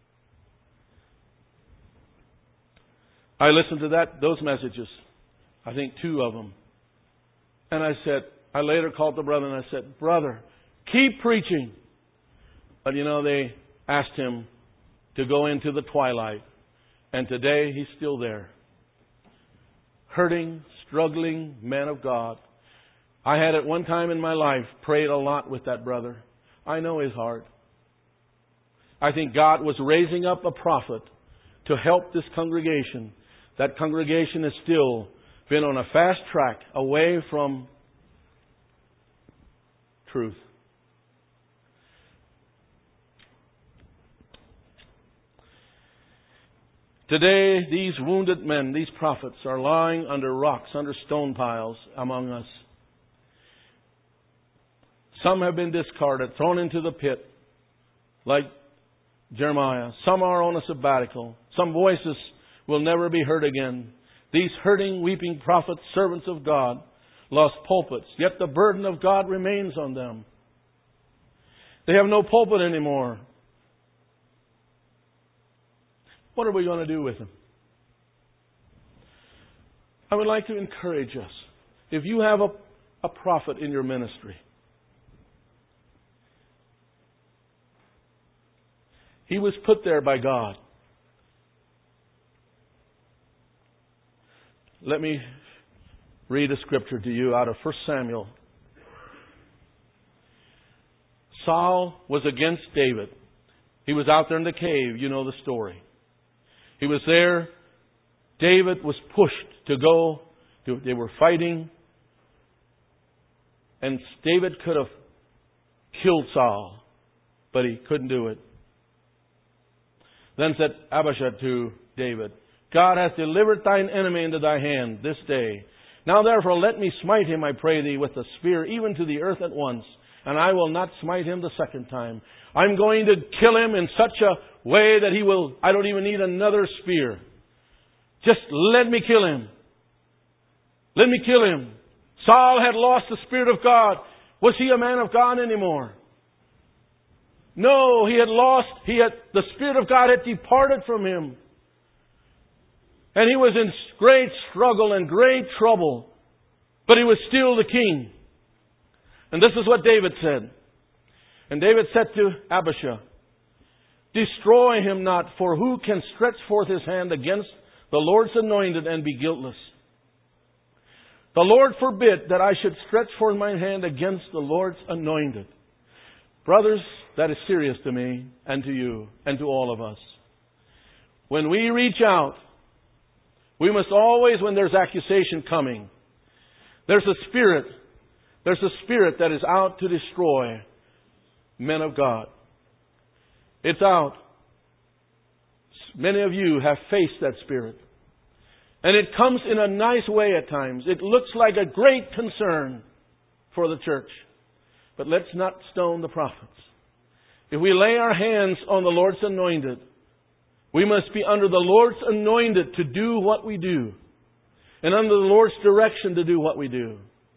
I listened to that those messages. I think two of them. And I said, I later called the brother and I said, brother, keep preaching. But you know, they asked him to go into the twilight. And today he's still there. Hurting, struggling man of God. I had at one time in my life prayed a lot with that brother. I know his heart. I think God was raising up a prophet to help this congregation. That congregation has still been on a fast track away from truth. Today, these wounded men, these prophets, are lying under rocks, under stone piles among us. Some have been discarded, thrown into the pit, like Jeremiah. Some are on a sabbatical. Some voices will never be heard again. These hurting, weeping prophets, servants of God, lost pulpits, yet the burden of God remains on them. They have no pulpit anymore. What are we going to do with them? I would like to encourage us. If you have a, a prophet in your ministry, he was put there by God. Let me read a scripture to you out of First Samuel. Saul was against David. He was out there in the cave. You know the story. He was there. David was pushed to go. To, they were fighting. And David could have killed Saul, but he couldn't do it. Then said Abishai to David, God hath delivered thine enemy into thy hand this day. Now therefore let me smite him, I pray thee, with the spear, even to the earth at once, and I will not smite him the second time. I'm going to kill him in such a way that he will, I don't even need another spear. Just let me kill him. Let me kill him. Saul had lost the Spirit of God. Was he a man of God anymore? No, he had lost, he had, the Spirit of God had departed from him. And he was in great struggle and great trouble. But he was still the king. And this is what David said. And David said to Abishai, destroy him not, for who can stretch forth his hand against the Lord's anointed and be guiltless? The Lord forbid that I should stretch forth my hand against the Lord's anointed. Brothers, that is serious to me and to you and to all of us. When we reach out, we must always, when there's accusation coming, there's a spirit, there's a spirit that is out to destroy men of God. It's out. Many of you have faced that spirit. And it comes in a nice way at times. It looks like a great concern for the church. But let's not stone the prophets. If we lay our hands on the Lord's anointed, we must be under the Lord's anointed to do what we do. And under the Lord's direction to do what we do.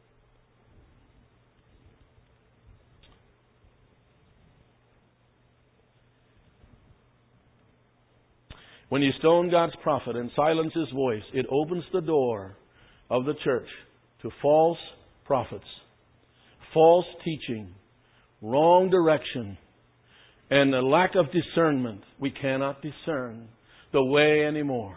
When you stone God's prophet and silence his voice, it opens the door of the church to false prophets, false teaching, wrong direction, and a lack of discernment. We cannot discern the way anymore.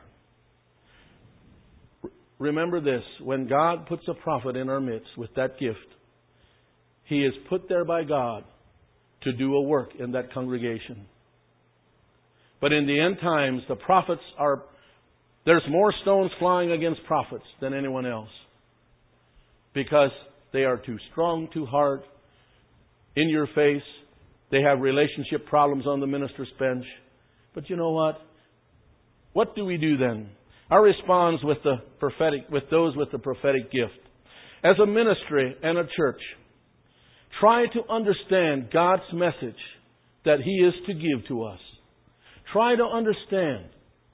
Remember this, when God puts a prophet in our midst with that gift, he is put there by God to do a work in that congregation. But in the end times, the prophets are, there's more stones flying against prophets than anyone else. Because they are too strong, too hard, in your face. They have relationship problems on the minister's bench. But you know what? What do we do then? Our response with the prophetic, with those with the prophetic gift. As a ministry and a church, try to understand God's message that He is to give to us. Try to understand.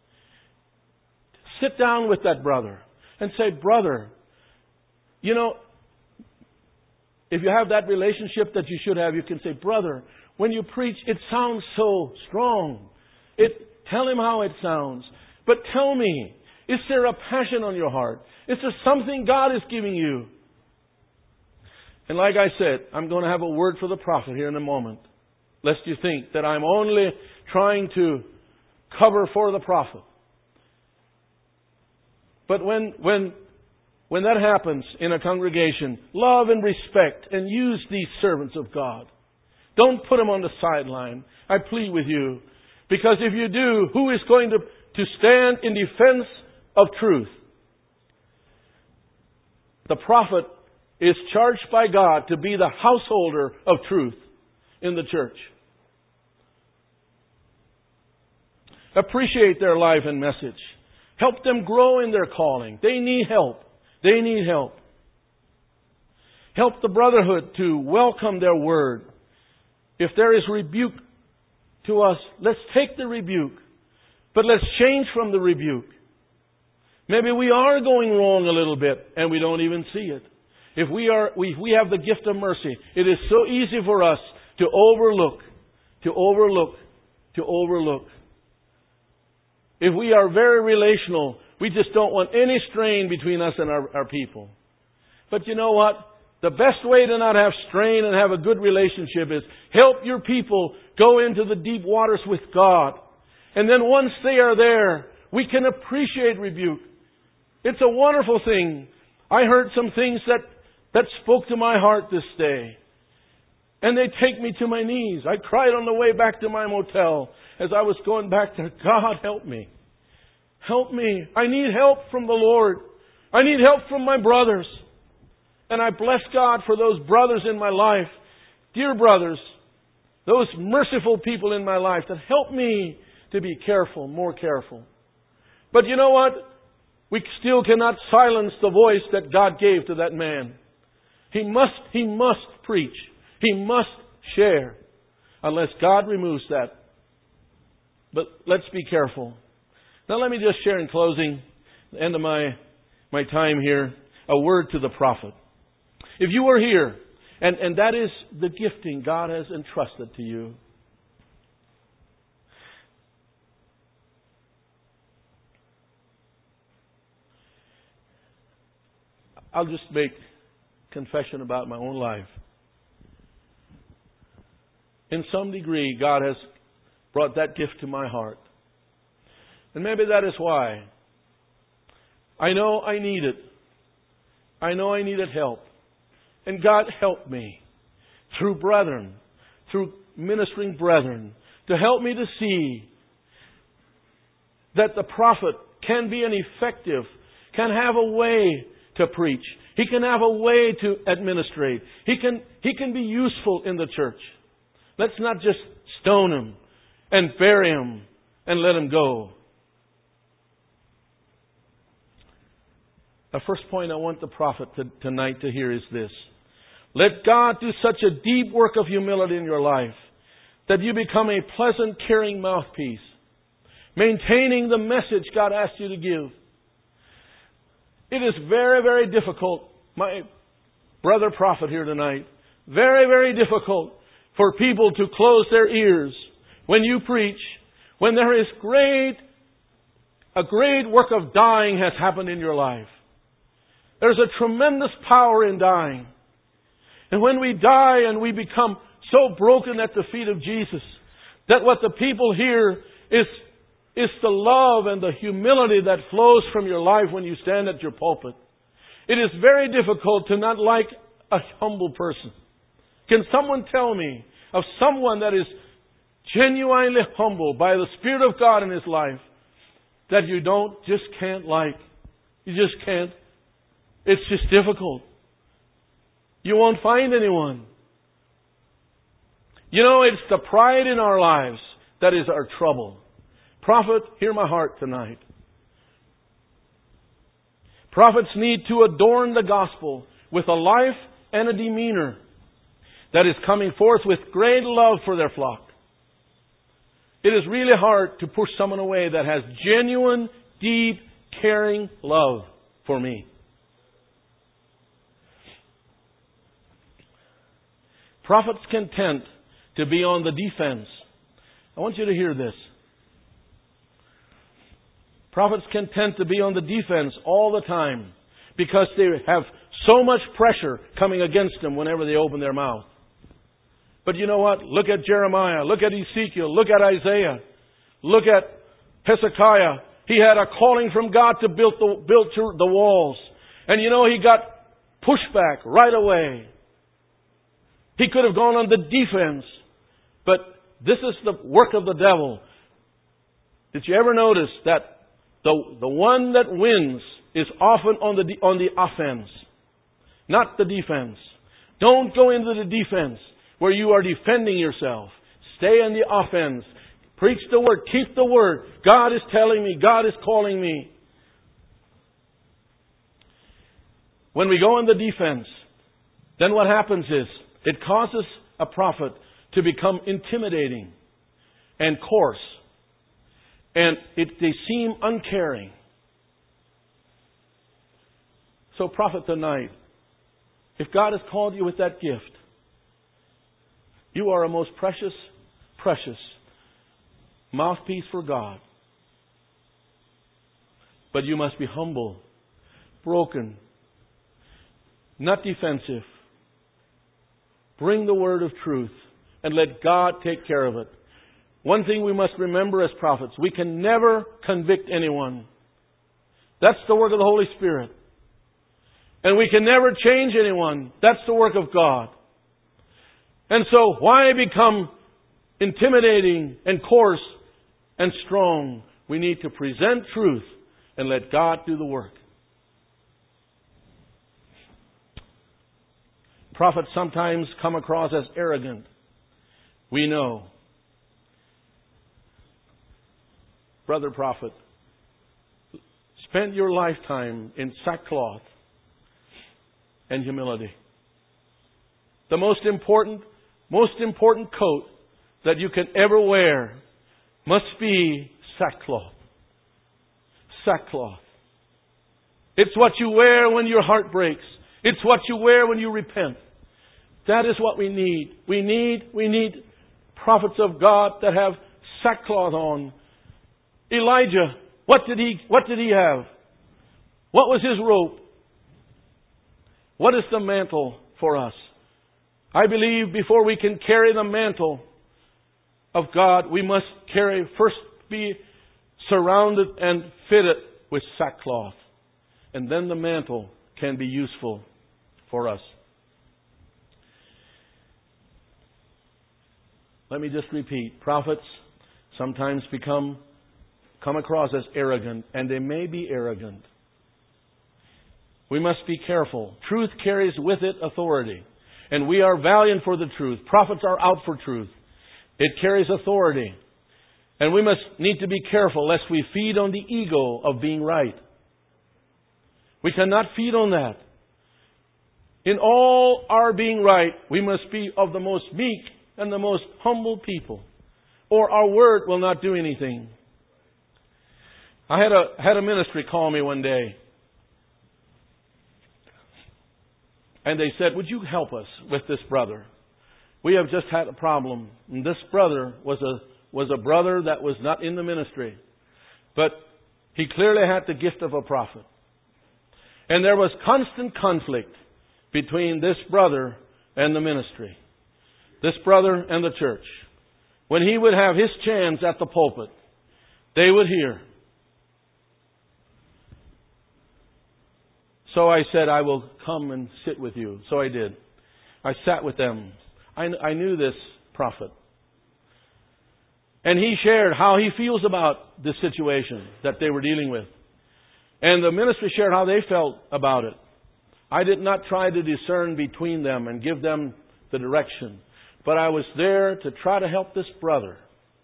Sit down with that brother and say, brother, you know, if you have that relationship that you should have, you can say, brother, when you preach, it sounds so strong. It, tell him how it sounds. But tell me, is there a passion on your heart? Is there something God is giving you? And like I said, I'm going to have a word for the prophet here in a moment. Lest you think that I'm only trying to cover for the prophet. But when, when, when that happens in a congregation, love and respect and use these servants of God. Don't put them on the sideline. I plead with you. Because if you do, who is going to, to stand in defense of truth? The prophet is charged by God to be the householder of truth in the church. Appreciate their life and message. Help them grow in their calling. They need help. They need help. Help the brotherhood to welcome their word. If there is rebuke to us, let's take the rebuke. But let's change from the rebuke. Maybe we are going wrong a little bit and we don't even see it. If we are, if we have the gift of mercy, it is so easy for us to overlook, to overlook, to overlook. If we are very relational, we just don't want any strain between us and our, our people. But you know what? The best way to not have strain and have a good relationship is help your people go into the deep waters with God. And then once they are there, we can appreciate rebuke. It's a wonderful thing. I heard some things that, that spoke to my heart this day. And they take me to my knees. I cried on the way back to my motel as I was going back to God, help me. Help me. I need help from the Lord. I need help from my brothers. And I bless God for those brothers in my life. Dear brothers, those merciful people in my life that help me to be careful, more careful. But you know what? We still cannot silence the voice that God gave to that man. He must, he must preach. He must share. Unless God removes that. But let's be careful. Now let me just share in closing, the end of my, my time here, a word to the prophet. If you are here, and, and that is the gifting God has entrusted to you. I'll just make confession about my own life. In some degree, God has brought that gift to my heart. And maybe that is why. I know I need it. I know I needed help. And God helped me through brethren, through ministering brethren, to help me to see that the prophet can be an effective, can have a way to preach. He can have a way to administrate. He can, he can be useful in the church. Let's not just stone him and bury him and let him go. The first point I want the prophet to, tonight to hear is this. Let God do such a deep work of humility in your life that you become a pleasant, caring mouthpiece, maintaining the message God asked you to give. It is very, very difficult, my brother prophet here tonight, very, very difficult for people to close their ears when you preach, when there is great, a great work of dying has happened in your life. There's a tremendous power in dying. And when we die and we become so broken at the feet of Jesus, that what the people hear is, is the love and the humility that flows from your life when you stand at your pulpit. It is very difficult to not like a humble person. Can someone tell me of someone that is genuinely humble by the Spirit of God in his life that you don't, just can't like? You just can't. It's just difficult. You won't find anyone. You know, it's the pride in our lives that is our trouble. Prophet, hear my heart tonight. Prophets need to adorn the gospel with a life and a demeanor that is coming forth with great love for their flock. It is really hard to push someone away that has genuine, deep, caring love for me. Prophets content to be on the defense. I want you to hear this. Prophets content to be on the defense all the time because they have so much pressure coming against them whenever they open their mouth. But you know what? Look at Jeremiah. Look at Ezekiel. Look at Isaiah. Look at Hezekiah. He had a calling from God to build the, build the walls. And you know, he got pushback right away. He could have gone on the defense. But this is the work of the devil. Did you ever notice that the, the one that wins is often on the, on the offense, not the defense? Don't go into the defense where you are defending yourself. Stay in the offense. Preach the Word. Keep the Word. God is telling me. God is calling me. When we go in the defense, then what happens is it causes a prophet to become intimidating and coarse. And it, they seem uncaring. So, prophet tonight, if God has called you with that gift, you are a most precious, precious mouthpiece for God. But you must be humble, broken, not defensive. Bring the word of truth and let God take care of it. One thing we must remember as prophets, we can never convict anyone. That's the work of the Holy Spirit. And we can never change anyone. That's the work of God. And so, why become intimidating and coarse and strong? We need to present truth and let God do the work. Prophets sometimes come across as arrogant. We know. Brother prophet, spend your lifetime in sackcloth and humility. The most important, most important coat that you can ever wear must be sackcloth. Sackcloth. It's what you wear when your heart breaks. It's what you wear when you repent. That is what we need. We need, we need prophets of God that have sackcloth on. Elijah, what did he, what did he have? What was his robe? What is the mantle for us? I believe before we can carry the mantle of God, we must carry, first be surrounded and fitted with sackcloth. And then the mantle can be useful for us. Let me just repeat. Prophets sometimes become, come across as arrogant, and they may be arrogant. We must be careful. Truth carries with it authority. And we are valiant for the truth. Prophets are out for truth. It carries authority. And we must need to be careful lest we feed on the ego of being right. We cannot feed on that. In all our being right, we must be of the most meek and the most humble people, or our word will not do anything. I had a had a ministry call me one day, and they said, "Would you help us with this brother? We have just had a problem." And this brother was a was a brother that was not in the ministry, but he clearly had the gift of a prophet. And there was constant conflict between this brother and the ministry, this brother and the church. When he would have his chance at the pulpit, they would hear. So I said, "I will come and sit with you." So I did. I sat with them. I, I knew this prophet. And he shared how he feels about this situation that they were dealing with. And the ministry shared how they felt about it. I did not try to discern between them and give them the direction. But I was there to try to help this brother.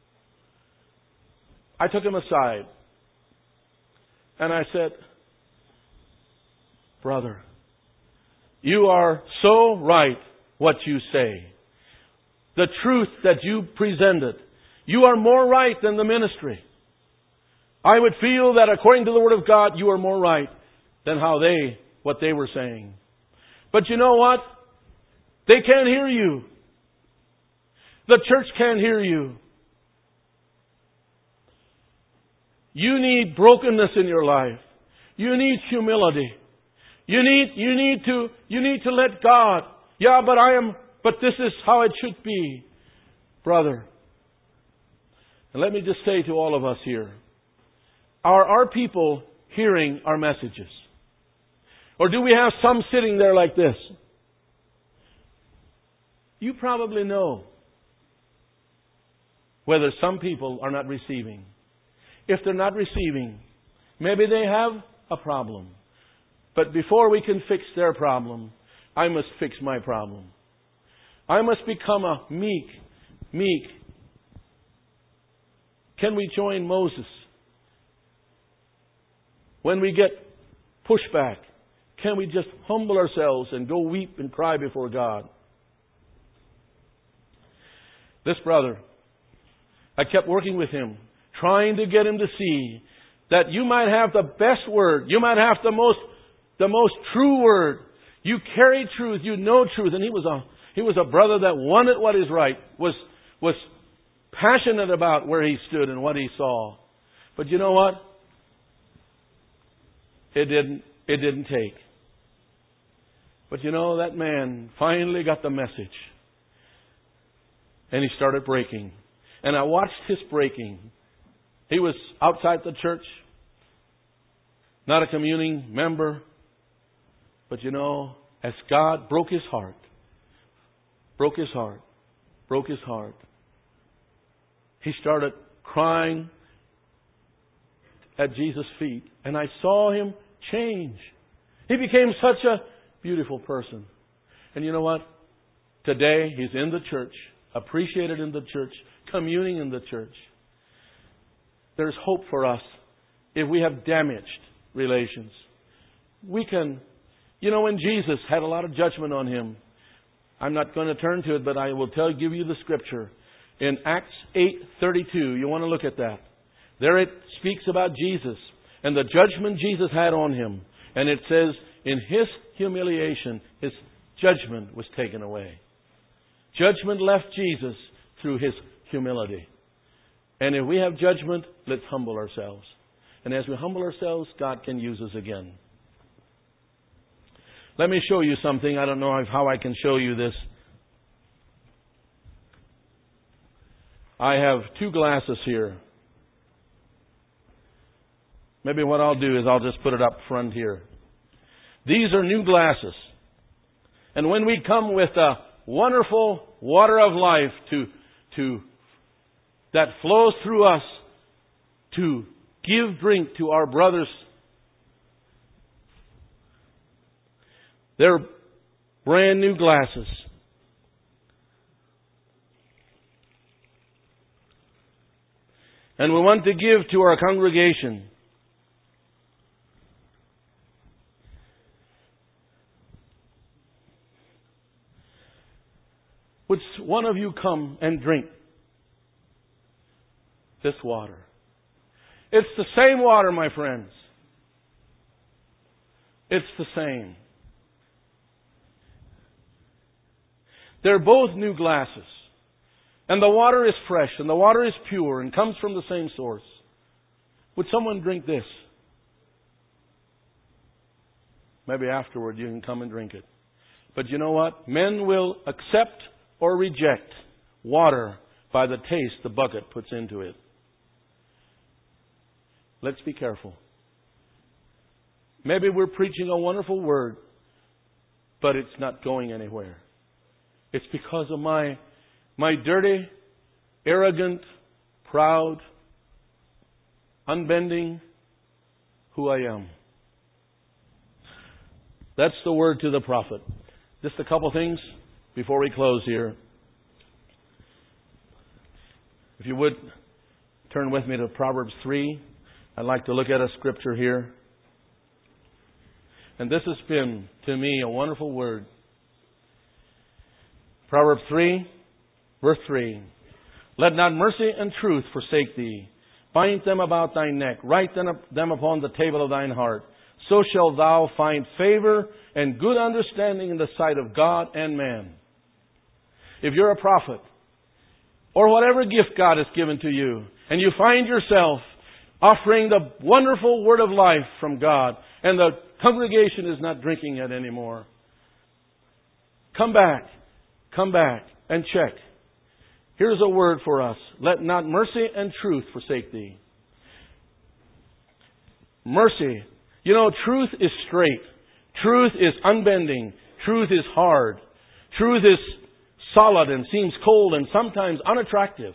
I took him aside. And I said, "Brother, you are so right what you say. The truth that you presented You are more right than the ministry. I would feel that according to the Word of God, you are more right than how they, what they were saying. But you know what? They can't hear you. The church can't hear you. You need brokenness in your life. You need humility. You need, you need to, you need to let God. Yeah, but I am, but this is how it should be. Brother. And let me just say to all of us here, are our people hearing our messages? Or do we have some sitting there like this? You probably know whether some people are not receiving. If they're not receiving, maybe they have a problem. But before we can fix their problem, I must fix my problem. I must become a meek, meek. Can we join Moses? When we get pushback, can we just humble ourselves and go weep and cry before God? This brother, I kept working with him, trying to get him to see that you might have the best word, you might have the most, the most true word. You carry truth, you know truth, and he was a he was a brother that wanted what is right, was was passionate about where he stood and what he saw. But you know what? It didn't it didn't take. But you know, that man finally got the message. And he started breaking. And I watched his breaking. He was outside the church, not a communing member. But you know, as God broke his heart, broke his heart, broke his heart, he started crying at Jesus' feet. And I saw him change. He became such a beautiful person. And you know what? Today, he's in the church, appreciated in the church, communing in the church. There's hope for us if we have damaged relations. We can, you know, when Jesus had a lot of judgment on him, I'm not going to turn to it, but I will tell, give you the scripture. In Acts eight thirty-two, you want to look at that. There it speaks about Jesus and the judgment Jesus had on him. And it says, in his humiliation, his judgment was taken away. Judgment left Jesus through his humility. And if we have judgment, let's humble ourselves. And as we humble ourselves, God can use us again. Let me show you something. I don't know how I can show you this. I have two glasses here. Maybe what I'll do is I'll just put it up front here. These are new glasses. And when we come with the wonderful water of life to, to, that flows through us to give drink to our brothers, they're brand new glasses. And we want to give to our congregation. Would one of you come and drink this water? It's the same water, my friends. It's the same. They're both new glasses. And the water is fresh, and the water is pure, and comes from the same source. Would someone drink this? Maybe afterward you can come and drink it. But you know what? Men will accept or reject water by the taste the bucket puts into it. Let's be careful. Maybe we're preaching a wonderful word, but it's not going anywhere. It's because of my my dirty, arrogant, proud, unbending who I am. That's the word to the prophet. Just a couple things before we close here. If you would turn with me to Proverbs three. I'd like to look at a scripture here. And this has been, to me, a wonderful word. Proverbs three, verse three. Let not mercy and truth forsake thee. Bind them about thy neck. Write them upon the table of thine heart. So shalt thou find favor and good understanding in the sight of God and man. If you're a prophet, or whatever gift God has given to you, and you find yourself offering the wonderful word of life from God, and the congregation is not drinking it anymore, come back, come back and check. Here's a word for us. Let not mercy and truth forsake thee. Mercy. You know, truth is straight. Truth is unbending. Truth is hard. Truth is solid and seems cold and sometimes unattractive.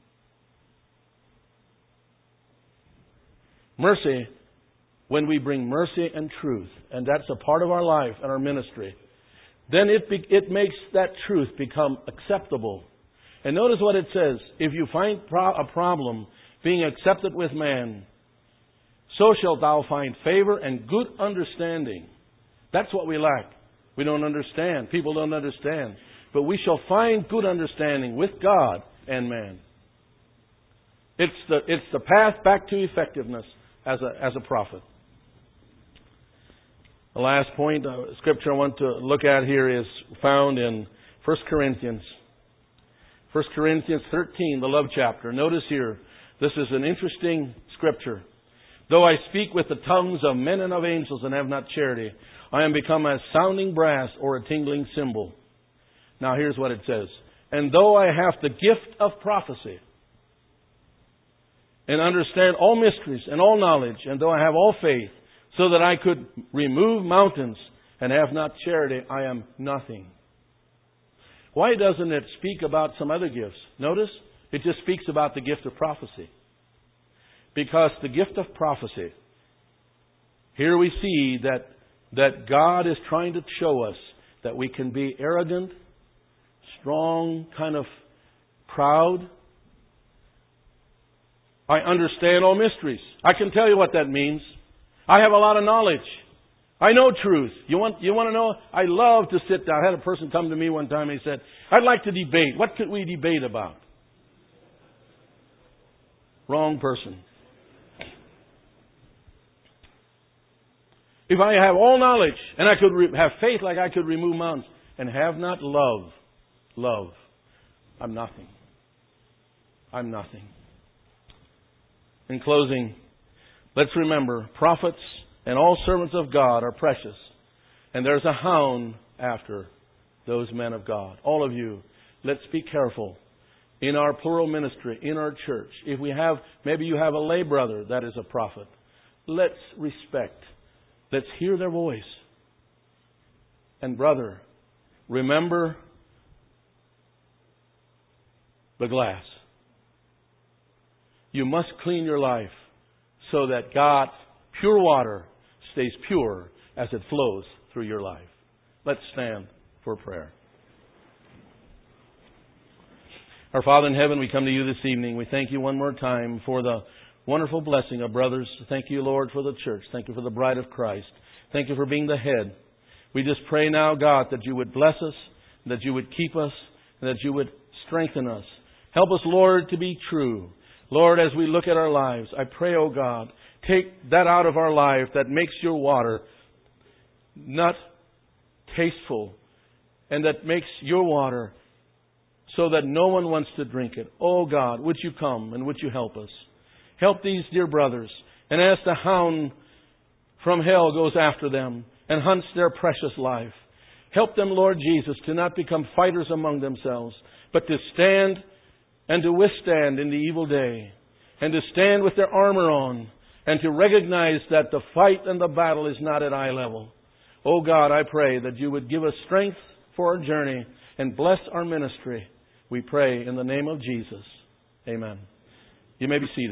Mercy, when we bring mercy and truth, and that's a part of our life and our ministry, then it be, it makes that truth become acceptable. And notice what it says. If you find pro- a problem being accepted with man, so shalt thou find favor and good understanding. That's what we lack. We don't understand. People don't understand. But we shall find good understanding with God and man. It's the, it's the path back to effectiveness as a, as a prophet. The last point, uh, scripture I want to look at here is found in First Corinthians. First Corinthians thirteen, the love chapter. Notice here, this is an interesting scripture. Though I speak with the tongues of men and of angels and have not charity, I am become as sounding brass or a tingling cymbal. Now here's what it says. And though I have the gift of prophecy, and understand all mysteries and all knowledge, and though I have all faith, so that I could remove mountains and have not charity, I am nothing. Why doesn't it speak about some other gifts? Notice, it just speaks about the gift of prophecy. Because the gift of prophecy, here we see that, that God is trying to show us that we can be arrogant, strong, kind of proud. I understand all mysteries. I can tell you what that means. I have a lot of knowledge. I know truth. You want you want to know? I love to sit down. I had a person come to me one time and he said, I'd like to debate. What could we debate about? Wrong person. If I have all knowledge and I could re- have faith like I could remove mountains and have not love, love, I'm nothing. I'm nothing. In closing, let's remember, prophets and all servants of God are precious. And there's a hound after those men of God. All of you, let's be careful in our plural ministry, in our church. If we have, maybe you have a lay brother that is a prophet. Let's respect. Let's hear their voice. And brother, remember the glass. You must clean your life so that God's pure water stays pure as it flows through your life. Let's stand for prayer. Our Father in heaven, we come to you this evening. We thank you one more time for the wonderful blessing of brothers. Thank you, Lord, for the church. Thank you for the bride of Christ. Thank you for being the head. We just pray now, God, that you would bless us, that you would keep us, and that you would strengthen us. Help us, Lord, to be true. Lord, as we look at our lives, I pray, oh God, take that out of our life that makes your water not tasteful and that makes your water so that no one wants to drink it. Oh God, would you come and would you help us? Help these dear brothers. And as the hound from hell goes after them and hunts their precious life, help them, Lord Jesus, to not become fighters among themselves, but to stand and to withstand in the evil day, and to stand with their armor on, and to recognize that the fight and the battle is not at eye level. Oh God, I pray that you would give us strength for our journey and bless our ministry. We pray in the name of Jesus. Amen. You may be seated.